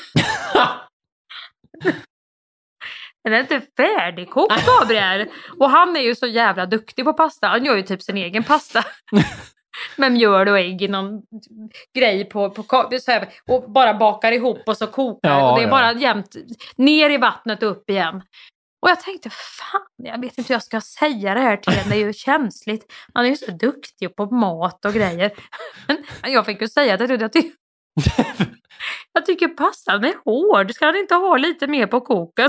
den är inte färdigkokt, Gabriel. Och han är ju så jävla duktig på pasta. Han gör ju typ sin egen pasta med mjöl och ägg i någon grej på, på så här, och bara bakar ihop och så kokar. Ja, och det är ja. bara jämnt ner i vattnet och upp igen. Och jag tänkte, fan, jag vet inte hur jag ska säga det här till henne. Det är ju känsligt. Han är ju så duktig på mat och grejer. Men jag fick ju säga det. Jag, ty- jag tycker pastan är hård. Ska han inte ha lite mer på koken?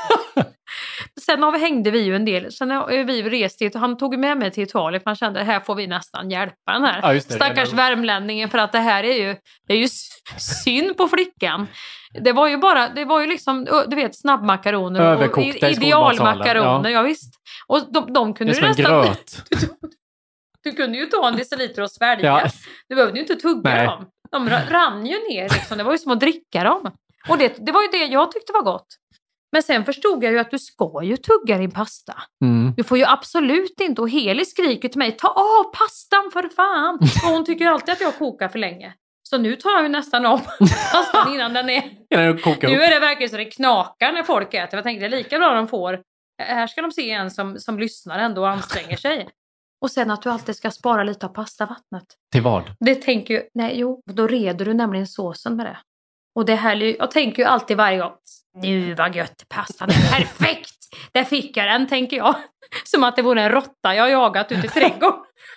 Sen har vi, hängde vi ju en del. Sen har vi rest till, han tog med mig till Italien. För han kände, här får vi nästan hjälpa den här. Ja, just det, stackars värmlänningen. För att det här är ju, det är ju synd på flickan. Det var ju bara, det var ju liksom, du vet, snabbmakaroner och idealmakaroner, ja. ja visst. Och de, de kunde det är du som nästan... en gröt. Du, du kunde ju ta en deciliter och svälja. Ja. Du behövde ju inte tugga Nej. dem. De rann ju ner liksom, det var ju som att dricka dem. Och det, det var ju det jag tyckte var gott. Men sen förstod jag ju att du ska ju tugga din pasta. Mm. Du får ju absolut inte, och Heli skriker till mig, ta av pastan för fan. Och hon tycker ju alltid att jag kokar för länge. Så nu tar jag ju nästan av pastan innan den är... Nu är det verkligen så det knakar när folk äter. Jag tänkte det är lika bra de får. Här ska de se en som, som lyssnar ändå och anstränger sig. Och sen att du alltid ska spara lite av pastavattnet. Till vad? Det tänker ju... Nej, jo, då reder du nämligen såsen med det. Och det här, jag tänker ju alltid varje gång. Nu var gött, pastan är perfekt. Där fick jag den, tänker jag. Som att det vore en råtta jag har jagat ute i trädgården.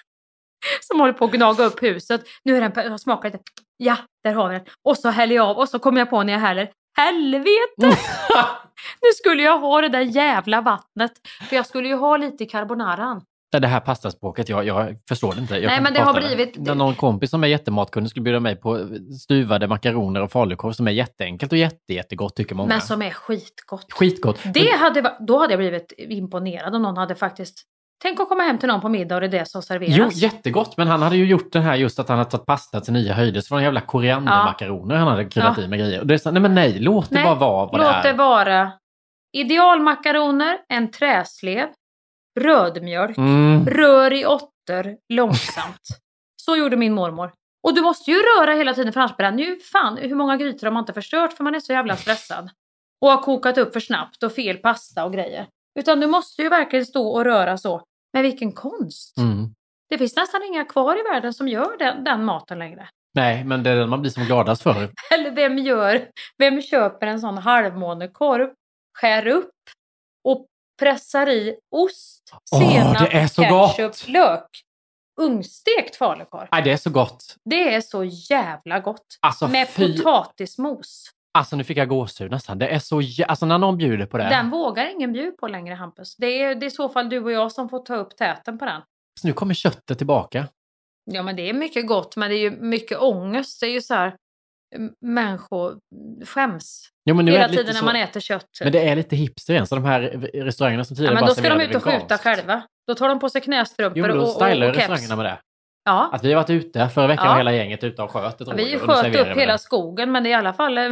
Som håller på att gnaga upp huset. Nu är den, jag smakar lite. Ja, där har vi den. Och så häller jag av. Och så kommer jag på när jag häller. Helvete! Nu skulle jag ha det där jävla vattnet. För jag skulle ju ha lite carbonaran. Det här pastaspråket, jag, jag förstår det inte. Jag Nej, men det har blivit... Det. Någon kompis som är jättematkunnig skulle bjuda mig på stuvade makaroner och falukorv som är jätteenkelt och jätte, jättegott, tycker många. Men som är skitgott. Skitgott. Det hade, då hade jag blivit imponerad om någon hade faktiskt... Tänk att komma hem till någon på middag och det är det som serveras. Jo, jättegott. Men han hade ju gjort det här just att han hade tagit pasta till nya höjder. Så var det jävla koriandermakaroner ja. Han hade kryddat ja. i med grejer. Och det är så, nej men nej, låt det nej, bara vara vad det är. Låt det vara idealmakaroner, en träslev, rödmjölk, mm. rör i åtter långsamt. Så gjorde min mormor. Och du måste ju röra hela tiden för annars bara, nu fan, hur många grytor har man inte förstört för man är så jävla stressad. Och har kokat upp för snabbt och fel pasta och grejer. Utan du måste ju verkligen stå och röra så. Men vilken konst. Mm. Det finns nästan inga kvar i världen som gör den, den maten längre. Nej, men det är den man blir som gladast för. Eller vem gör, vem köper en sån halvmånekorv, skär upp och pressar i ost, senap, oh, det är så ketchup, gott. lök. Ungstekt falukorv. Nej, det är så gott. Det är så jävla gott. Alltså, med fy... potatismos. Alltså nu fick jag gåshud nästan. Det är så jä... Alltså när någon bjuder på det. Den vågar ingen bjuda på längre, Hampus. Det är, det är i så fall du och jag som får ta upp täten på den. Så nu kommer köttet tillbaka. Ja, men det är mycket gott, men det är ju mycket ångest. Det är ju så här, människor skäms jo, men nu hela är det tiden när så... man äter kött. Men det är lite hipster igen, så de här restaurangerna som tidigare ja, men bara då ska de ut och veganskt. skjuta själva. Då tar de på sig knästrumpor jo, men då och, och, och, och restaurangerna med det. Ja. Att vi har varit ute förra veckan ja. och hela gänget ute och sköt ett ja, vi rådjur. sköt upp hela det. skogen, men det är i alla fall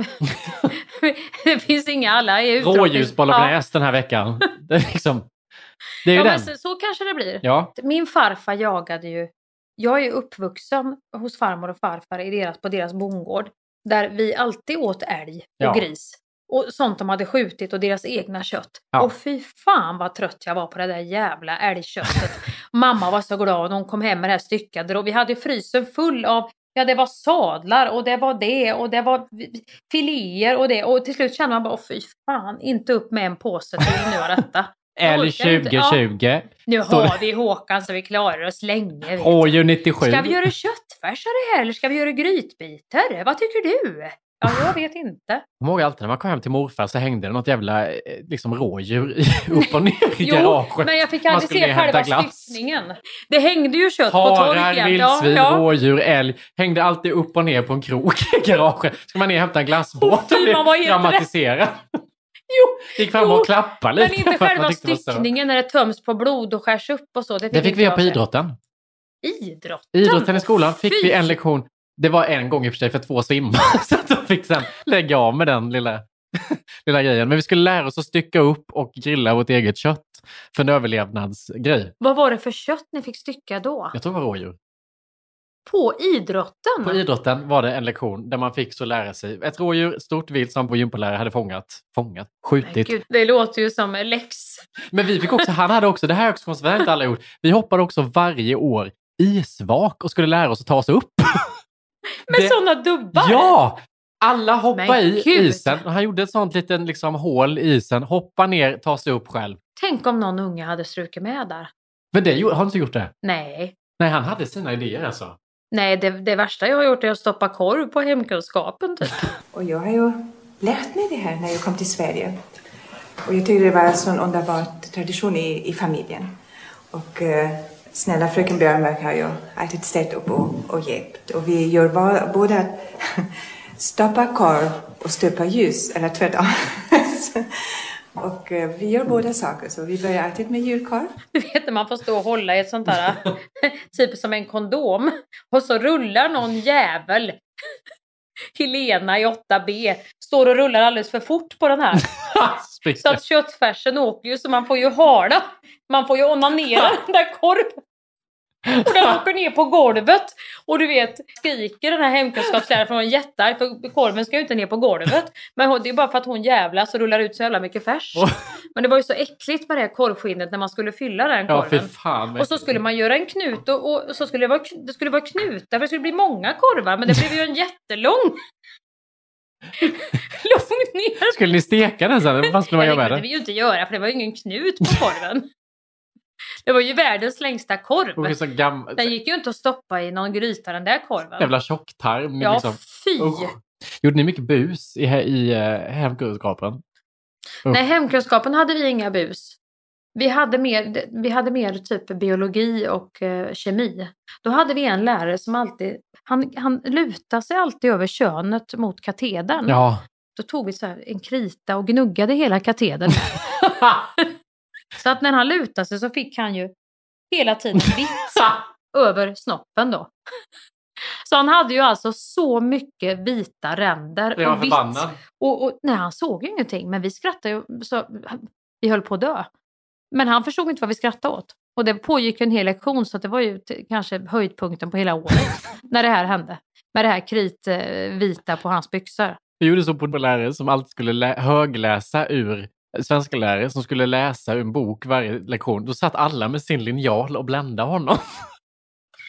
det finns inga, alla är utrotning. Rådjursbolognese ja. den här veckan. Det är liksom det är ju ja, den. Men så, så kanske det blir. Ja. Min farfar jagade ju. Jag är ju uppvuxen hos farmor och farfar i deras, på deras bondgård. Där vi alltid åt älg och ja. gris. Och sånt de hade skjutit och deras egna kött. Ja. Och fy fan vad trött jag var på det där jävla älgköttet. Mamma var så glad när hon kom hem med det här styckade. Och vi hade frysen full av, ja det var sadlar och det var det. Och det var filéer och det. Och till slut kände man bara, fy fan, inte upp med en påse till nu av detta. Älg tjugo tjugo. Ja. Nu har vi Håkan så vi klarar oss länge. Rådjur nittiosju. Ska vi göra köttfärs här eller ska vi göra grytbitar? Vad tycker du? Ja, jag vet inte. Jag ihåg alltid när man kom hem till morfar så hängde det något jävla liksom, rådjur upp och ner i garaget. Jo, men jag fick aldrig se själva styckningen. Det hängde ju kött Harar, på torken. vildsvin, ja, ja. rådjur, älg. Hängde alltid upp och ner på en krok i garaget. Ska man ner och hämta en glassbåt och bli dramatiserad. Jo, gick fram jo, och klappade lite. Men inte själva styckningen när det töms på blod och skärs upp och så. Det fick, det fick vi på idrotten. Idrotten? Idrotten i skolan fick Fy. vi en lektion. Det var en gång i och för sig för två svimmar. Så att de fick sen lägga av med den lilla, lilla grejen. Men vi skulle lära oss att stycka upp och grilla vårt eget kött. För en överlevnadsgrej. Vad var det för kött ni fick stycka då? Jag tror det var rådjur. På idrotten? På idrotten var det en lektion där man fick så lära sig. Ett rådjur, stort vilt som vår gympalärare hade fångat. Fångat? Skjutit. Gud, det låter ju som en läx. Men vi fick också, han hade också, det här är också konstigt, inte alla gjort. Vi hoppade också varje år isvak och skulle lära oss att ta oss upp. Med det, sådana dubbar? Ja! Alla hoppar i Gud. isen. Och han gjorde ett sånt litet liksom, hål i isen. Hoppa ner, ta sig upp själv. Tänk om någon unge hade strukit med där. Men det har inte gjort det? Nej. Nej, han hade sina idéer alltså. Nej, det, det värsta jag har gjort är att stoppa korv på hemkunskapen typ. Och jag har ju lärt mig det här när jag kom till Sverige. Och jag tyckte det var en sån underbar tradition i, i familjen. Och eh, snälla fröken Björnberg har ju alltid ställt upp och, och hjälpt. Och vi gör bara, både att stoppa korv och stöpa ljus, eller tvärtom. Och eh, vi gör båda saker, så vi börjar alltid med julkorv. Du vet när man får stå och hålla i ett sånt där, typ som en kondom. Och så rullar någon jävel, Helena i åtta B, står och rullar alldeles för fort på den här. Så att köttfärsen åker ju, så man får ju hala. Man får ju onanera den där korven. Och den åker ner på golvet. Och du vet, skriker den här hemkunskapsläraren för hon är jättearg, för korven ska ju inte ner på golvet. Men det är bara för att hon jävlas och rullar ut så jävla mycket färs. Oh. Men det var ju så äckligt med det här korvskinnet när man skulle fylla den korven. Ja, fy fan. Och så skulle man göra en knut och, och så skulle det vara, det skulle vara knutar, för det skulle bli många korvar. Men det blev ju en jättelång... Långt ner. Skulle ni steka den sen? Vad skulle man göra med det? Det den? vill ju inte göra, för det var ju ingen knut på korven. Det var ju världens längsta korv. Så gam... Den gick ju inte att stoppa i någon gryta, den där korven. Jävla tjocktarm. Ja, liksom. fy. Usch. Gjorde ni mycket bus i, i uh, hemkunskapen? Usch. Nej, hemkunskapen hade vi inga bus. Vi hade mer, vi hade mer typ biologi och uh, kemi. Då hade vi en lärare som alltid, han, han lutade sig alltid över könet mot katedern. Ja. Då tog vi så här en krita och gnuggade hela katedern. Så att när han lutade sig så fick han ju hela tiden vitt över snoppen då. Så han hade ju alltså så mycket vita ränder jag och vitt. Och, och nej, han såg ju ingenting, men vi skrattade ju så vi höll på att dö. Men han förstod inte vad vi skrattade åt. Och det pågick en hel lektion, så att det var ju t- kanske höjdpunkten på hela året när det här hände. Med det här kritvita på hans byxor. Vi gjorde så på lärare som alltid skulle lä- högläsa ur svenska lärare som skulle läsa ur en bok varje lektion. Då satt alla med sin linjal och bländade honom.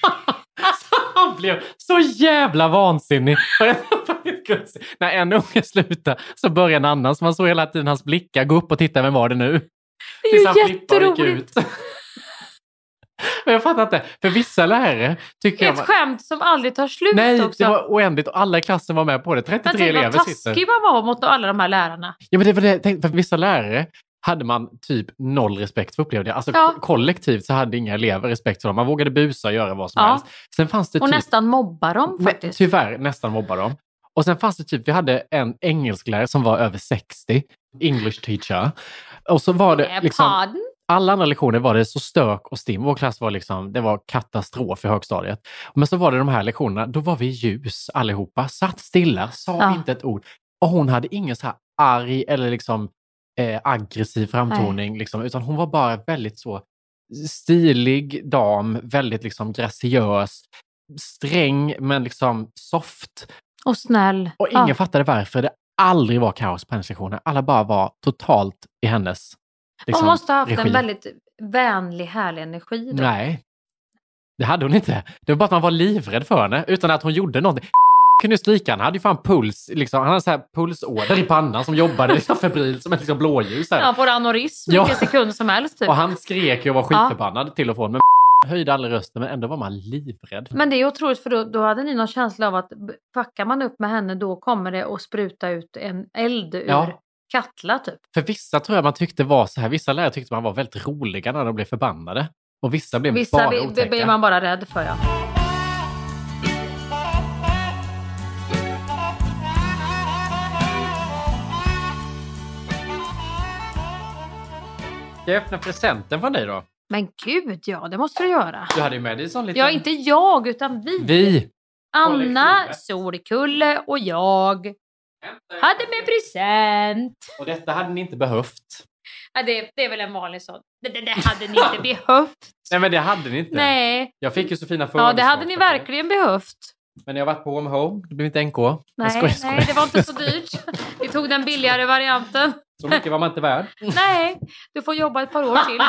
Han blev så jävla vansinnig. När en unge slutade så började en annan. Så man såg hela tiden hans blickar gå upp och titta, vem var det nu? Det är ju jätteroligt. Men jag fattar inte. För vissa lärare tycker Ett jag... skämt som aldrig tar slut Nej, också. det var oändligt. Och alla i klassen var med på det. trettiotre men elever vad sitter. taskig man var mot alla de här lärarna. Ja, men det var det jag tänkte. För vissa lärare hade man typ noll respekt för, upplevde jag. Alltså Ja. kollektivt så hade inga elever respekt för dem. Man vågade busa och göra vad som Ja. helst. Sen fanns det Och typ... nästan mobba dem faktiskt. Nej, tyvärr nästan mobba dem. Och sen fanns det typ, vi hade en engelsklärare som var över sextio. English teacher. Och så var det Yeah, liksom... pardon? Alla andra lektioner var det så stök och stim. Vår klass var liksom, det var katastrof i högstadiet. Men så var det de här lektionerna, då var vi ljus allihopa. Satt stilla, sa Ja. inte ett ord. Och hon hade ingen så här arg eller liksom eh, aggressiv framtoning. Liksom, utan hon var bara väldigt så stilig dam, väldigt liksom graciös, sträng men liksom soft. Och snäll. Och ingen Ja. fattade varför det aldrig var kaos på hennes lektioner. Alla bara var totalt i hennes liksom, Hon måste ha haft regi. en väldigt vänlig, härlig energi då. Nej, det hade hon inte. Det var bara att man var livrädd för henne utan att hon gjorde någonting. Kunde stryka, han hade ju fan puls, liksom, han hade så här pulsåder i pannan som jobbade liksom febrilt som ett liksom blåljus. Här. Han får aneurysm Ja. vilken sekund som helst. Typ. Och han skrek ju och var Ja. skitförbannad till och från, men höjde aldrig rösten, men ändå var man livrädd. Men det är otroligt, för då, då hade ni någon känsla av att b- fuckar man upp med henne, då kommer det att spruta ut en eld ur Ja. Katla typ. För vissa tror jag man tyckte var så här, vissa lärare tyckte man var väldigt roliga när de blev förbannade. Och vissa blev Vissa bara blir- otäcka. blir man bara rädd för, ja. Ska jag öppna presenten från dig då? Men gud, ja, det måste du göra. Du hade ju med dig sån liten... Ja, inte jag, utan vi. Vi! Anna, Solkulle och jag hade med present. Och detta hade ni inte behövt. Ja, det, det är väl en vanlig sån. Det, det, det hade ni inte behövt. Nej, men det hade ni inte. Nej. Jag fick ju så fina Ja, födelsedagar. det hade ni verkligen behövt. Men jag har varit på Home Home. Det blev inte N K. Jag Nej, skojar, skojar. nej, det var inte så dyrt. Vi tog den billigare varianten. Så mycket var man inte värd. Nej, du får jobba ett par år till.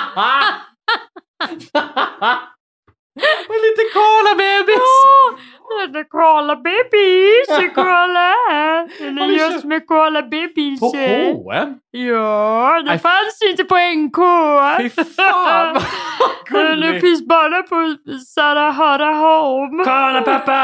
Och lite Cola bebis! Ja, det är Cola bebis, Cola. Det är just med Cola bebis. På H och M? Ja, det Aj, fanns inte på N K. Fy fan, vad Men det gulligt. finns bara på Sarahara Home. Cola pappa!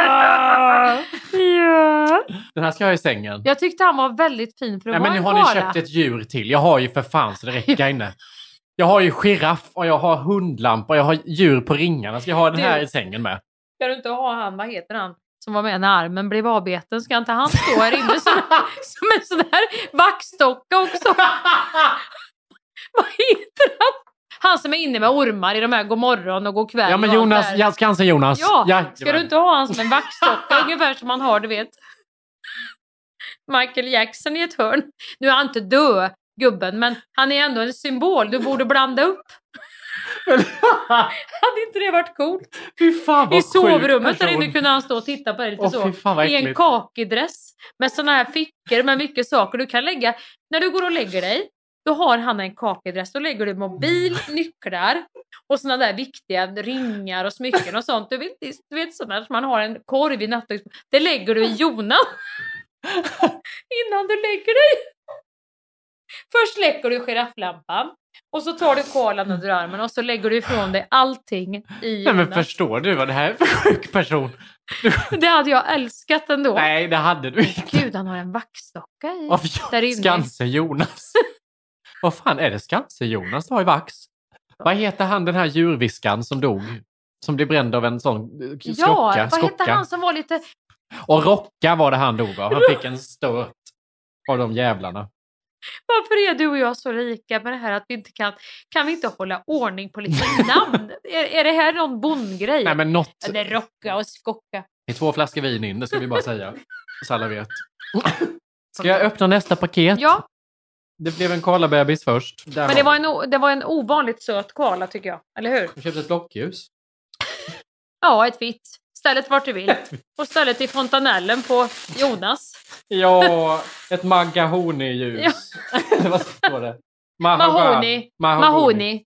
Ja. Den här ska jag ha i sängen. Jag tyckte han var väldigt fin för att Nej, men vara nu en har ni koala. köpt ett djur till. Jag har ju för fan så det räcker inne. Jag har ju giraff och jag har hundlampa och jag har djur på ringarna. Ska jag ha den här Du- i sängen med? Ska du inte ha han, vad heter han, som var med när armen blev avbeten? Ska inte han stå här inne som, som en sån här vaxdocka också? Vad heter han? Han som är inne med ormar i de här God morgon och God kväll. Ja, men och allt Jonas, där. jag Skansen Jonas. Ja, Jajamän. ska du inte ha han som en vaxdocka ungefär som man har, du vet? Michael Jackson i ett hörn. Nu är han inte död, gubben, men han är ändå en symbol. Du borde blanda upp. Hade inte det varit coolt? Fy fan, vad I sovrummet sjuk där inne person. kunde han stå och titta på det lite Åh, så. fy fan, vad I en äckligt. kakidress med såna här fickor med mycket saker du kan lägga. När du går och lägger dig, då har han en kakidress. Då lägger du mobil, nycklar och såna där viktiga ringar och smycken och sånt. Du vet, du vet sådana som man har en korv i nattduksbordet. Det lägger du i Jonas innan du lägger dig. Först lägger du girafflampan och så tar du kolan under armen och så lägger du ifrån dig allting i Nej, Jonas. men förstår du vad det här är för sjuk person? Det hade jag älskat ändå. Nej, det hade du inte. Gud, han har en vaxdocka i. Av där inne. Skansen Jonas. Vad fan är det Skansen Jonas du har i vax? Vad heter han, den här djurviskan som dog? Som blev bränd av en sån eh, Ja, skocka. vad hette skocka. han som var lite... Och Rocka var det han dog av. Han fick en stöt av de jävlarna. Varför är du och jag så lika med det här att vi inte kan... Kan vi inte hålla ordning på lite namn? är, är det här någon bondgrej? Nej, men något... Ja, det är Rocka och Skocka. Det är två flaskor vin in, det ska vi bara säga. Så alla vet. Ska jag öppna nästa paket? Ja, Det blev en koalabebis först. Där men det var, en, o- det var en ovanligt söt koala tycker jag. Eller hur? Jag köpte ett blockljus. Ja, ett vitt. Stället vart du vill. Och stället i fontanellen på Jonas. Ja, ett magahoni-ljus. Ja. Vad står det? Mahoni. Mahoni.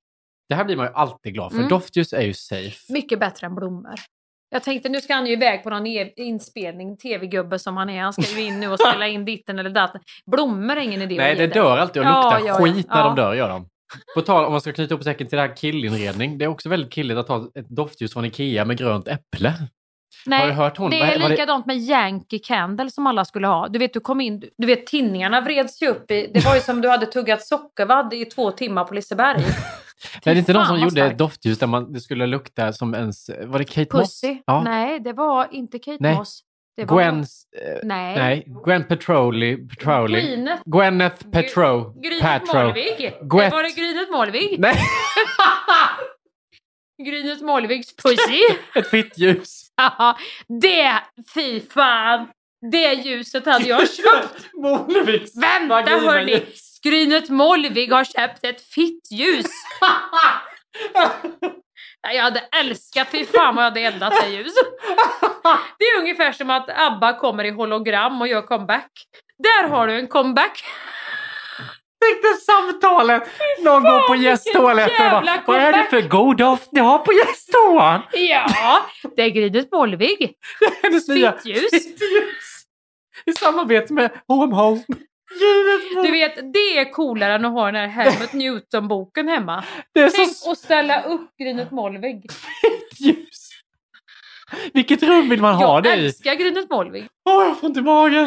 Det här blir man ju alltid glad för. Mm. Doftljus är ju safe. Mycket bättre än blommor. Jag tänkte, nu ska han ju iväg på någon e- inspelning, tv-gubbe som han är. Han ska ju in nu och spela in ditten eller datten. Blommor är ingen idé. Nej, det dör alltid och ja, luktar ja, skit ja. när ja. de dör, gör de. På tal om man ska knyta upp säcken till det här killinredning. Det är också väldigt killigt att ta ett doftljus från Ikea med grönt äpple. Nej, har du hört hon? det Vad- är vad det- likadant med Yankee Candle som alla skulle ha. Du vet, du kom in, du vet tinningarna vreds ju upp i, det var ju som du hade tuggat sockervadd i två timmar på Liseberg. Nej, det är inte någon fan som vad gjorde starkt. ett doftljus där man, det skulle lukta som ens... Var det Kate Pussy? Moss? Ja. Nej, det var inte Kate Nej. Moss. Det var... Gwen... eh, Nej. Nej, Gwen Petroli. Petroli. Grynet. Gwyneth Petro. Grynet Petro. Målvig. Gwet- Var det Grynet Målvig? Nej. Grynet Målvigs pussy. Ett fittljus. Ja, det, fy fan. Det ljuset hade jag köpt. Målvigs. Vänta hörni. Grynet Målvig har köpt ett fittljus. Jag hade älskat, fy fan vad jag hade eldat det ljus. Det är ungefär som att ABBA kommer i hologram och gör comeback. Där har du en comeback. Tänk dig samtalet. Någon går på gästtoaletten och bara, vad är det för god doft ni har på gästtoan? Ja, det är Grynet Målvig. Hennes nya Fittljus. fittljus. I samarbete med Home Home. Du vet, det är coolare än att ha den här Helmut Newton-boken hemma. Det är Tänk så att ställa upp Grynet Målvig. ljus. Vilket rum vill man ha Jag det i? älskar Grynet Målvig. Åh, jag får inte magen.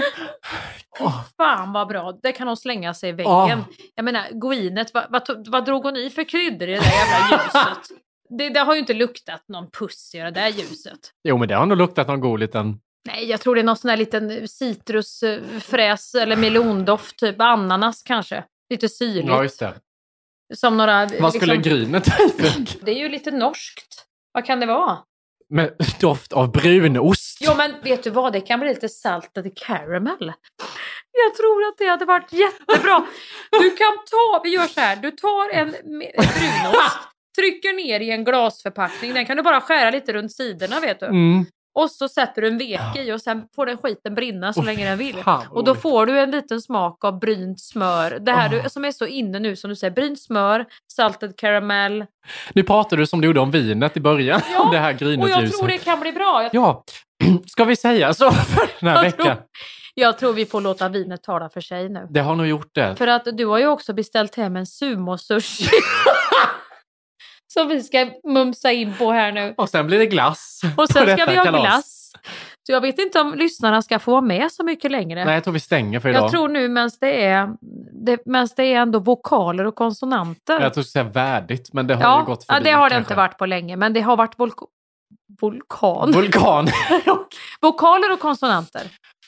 Fan vad bra, det kan hon slänga sig i väggen. Åh. Jag menar, Gwyneth, vad, vad, tog- vad drog hon i för kryddor i det där jävla ljuset? Det, det har ju inte luktat någon puss i det där ljuset. Jo, men det har nog luktat någon god liten... Nej, jag tror det är någon sån här liten citrusfräs eller melondoft, typ ananas kanske. Lite syrligt. Ja, just det. Som några... Vad skulle grynet ha för? Det är ju lite norskt. Vad kan det vara? Med doft av brunost. Jo, men vet du vad? Det kan bli lite salted caramel. Jag tror att det hade varit jättebra. Du kan ta, vi gör så här. Du tar en me- brunost, trycker ner i en glasförpackning. Den kan du bara skära lite runt sidorna, vet du. Mm. Och så sätter du en vek i och sen får den skiten brinna så Oh, länge den vill. fan, Och då oj. får du en liten smak av brynt smör. Det här Oh. du, som är så inne nu, som du säger. Brynt smör, salted caramel. Nu pratar du som du gjorde om vinet i början. Ja, Om det här Och grynetjuset. jag tror det kan bli bra. Jag, Ja, ska vi säga så för den här jag, veckan? tror, jag tror vi får låta vinet tala för sig nu. Det har nog gjort det. För att du har ju också beställt hem en sumo-sushi. Som vi ska mumsa in på här nu. Och sen blir det glass. Och på sen ska detta vi ha kalas. glass. Så jag vet inte om lyssnarna ska få vara med så mycket längre. Nej, jag tror vi stänger för idag. Jag tror nu medan det är, det, medan det är ändå vokaler och konsonanter. Jag tror du skulle säga värdigt, men det har ja, ju gått ja, förbi. det har det kanske. inte varit på länge. Men det har varit volk- vulkan. Vulkan. Vokaler och konsonanter.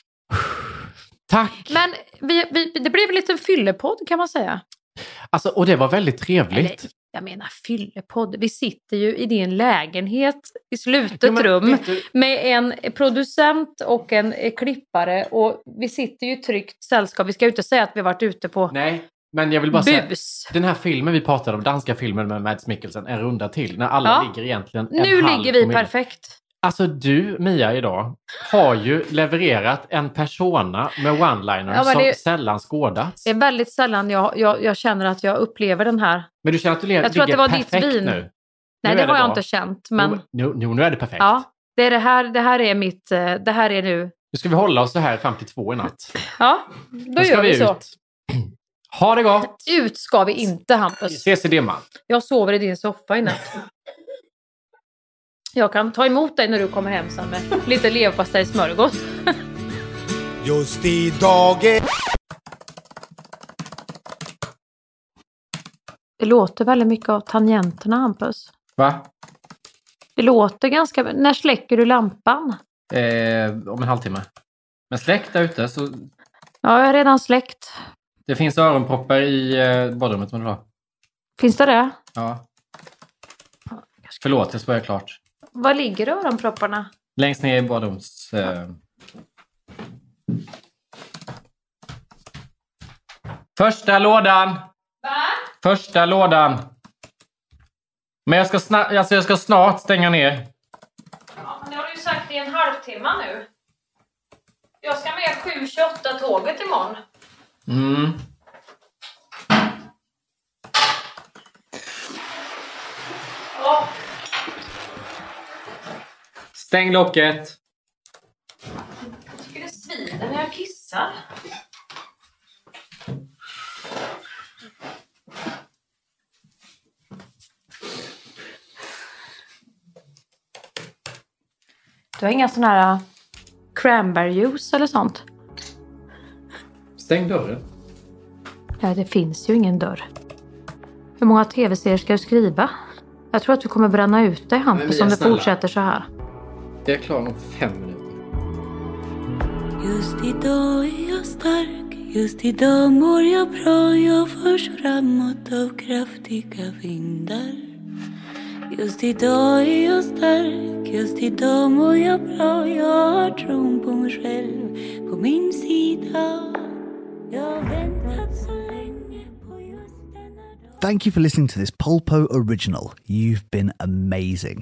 Tack. Men vi, vi, det blev en liten fyllepodd kan man säga. Alltså, och det var väldigt trevligt. Eller, jag menar fyllepodd. Vi sitter ju i din lägenhet i slutet Jo, men rum vet du- med en producent och en eh, klippare. Och vi sitter ju i tryggt sällskap. Vi ska ju inte säga att vi har varit ute på Nej, men jag vill bara bus. säga, den här filmen vi pratade om, danska filmen med Mads Mikkelsen, en runda till, när alla Ja. ligger egentligen en Nu halv ligger vi promille. perfekt. Alltså du, Mia, idag har ju levererat en persona med one-liners Ja, men som det- sällan skådats. Det är väldigt sällan jag, jag, jag känner att jag upplever den här. Men du känner att du le- Jag tror att ligger det var ditt perfekt vin. nu? Nej, Nu det är har jag bra. inte känt. Men Nu, nu, nu är det perfekt. ja, det, är det, här, det här är mitt... eh, Det här är nu... Nu ska vi hålla oss så här fram till två i natt. Ja, då Då ska gör vi, så. ut. Ha det gott! Ut ska vi inte, Hampus. Ses i dimman. Jag sover i din soffa i natt. Jag kan ta emot dig när du kommer hem sen med lite leverpastejsmörgås. Just idag är... Det låter väldigt mycket av tangenterna, Hampus. Va? Det låter ganska... När släcker du lampan? Eh, om en halvtimme. Men släck där ute så... Ja, jag har redan släckt. Det finns öronproppar i eh, badrummet om du vill ha. Finns det det? Ja. Förlåt, jag ska börja klart. Var ligger öronpropparna? Längst ner i badrums... Eh... Första lådan! Va? Första lådan! Men jag ska, sna- alltså jag ska snart stänga ner. Ja, men det har du ju sagt i en halvtimme nu. Jag ska med sju tjugoåtta tåget imorgon. Mm. Oh. Stäng locket. Jag tycker det svider när jag kissar. Du har inga sån här cranberry juice eller sånt? Stäng dörren. Ja, det finns ju ingen dörr. Hur många tv-serier ska du skriva? Jag tror att du kommer bränna ut dig, Hampus, om du fortsätter så här. Jag är klar om fem minuter. Just idag är jag stark. Just idag mår jag bra. Jag förs framåt av kraftiga vindar. Just idag är jag stark. Just idag mår jag bra. Jag har tron på mig själv på min sida. Jag har väntat så länge på just denna dag. Thank you for listening to this Polpo original. You've been amazing.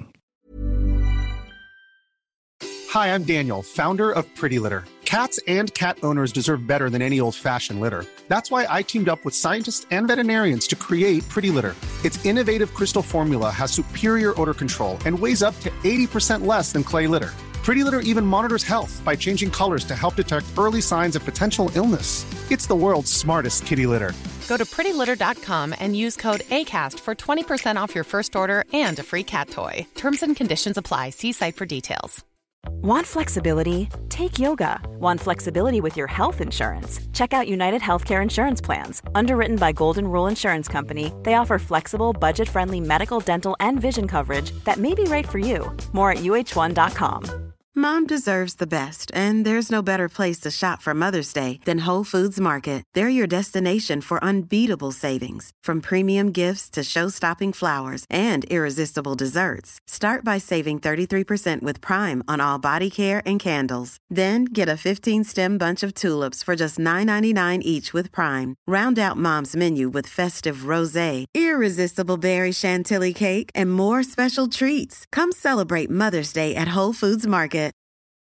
Hi, I'm Daniel, founder of Pretty Litter. Cats and cat owners deserve better than any old-fashioned litter. That's why I teamed up with scientists and veterinarians to create Pretty Litter. Its innovative crystal formula has superior odor control and weighs up to eighty percent less than clay litter. Pretty Litter even monitors health by changing colors to help detect early signs of potential illness. It's the world's smartest kitty litter. Go to pretty litter dot com and use code ACAST for twenty percent off your first order and a free cat toy. Terms and conditions apply. See site for details. Want flexibility? Take yoga. Want flexibility with your health insurance? Check out United Healthcare Insurance Plans. Underwritten by Golden Rule Insurance Company, they offer flexible, budget-friendly medical, dental, and vision coverage that may be right for you. More at U H one dot com. Mom deserves the best, and there's no better place to shop for Mother's Day than Whole Foods Market. They're your destination for unbeatable savings, from premium gifts to show-stopping flowers and irresistible desserts. Start by saving thirty-three percent with Prime on all body care and candles. Then get a fifteen-stem bunch of tulips for just nine ninety-nine each with Prime. Round out Mom's menu with festive rosé, irresistible berry chantilly cake, and more special treats. Come celebrate Mother's Day at Whole Foods Market.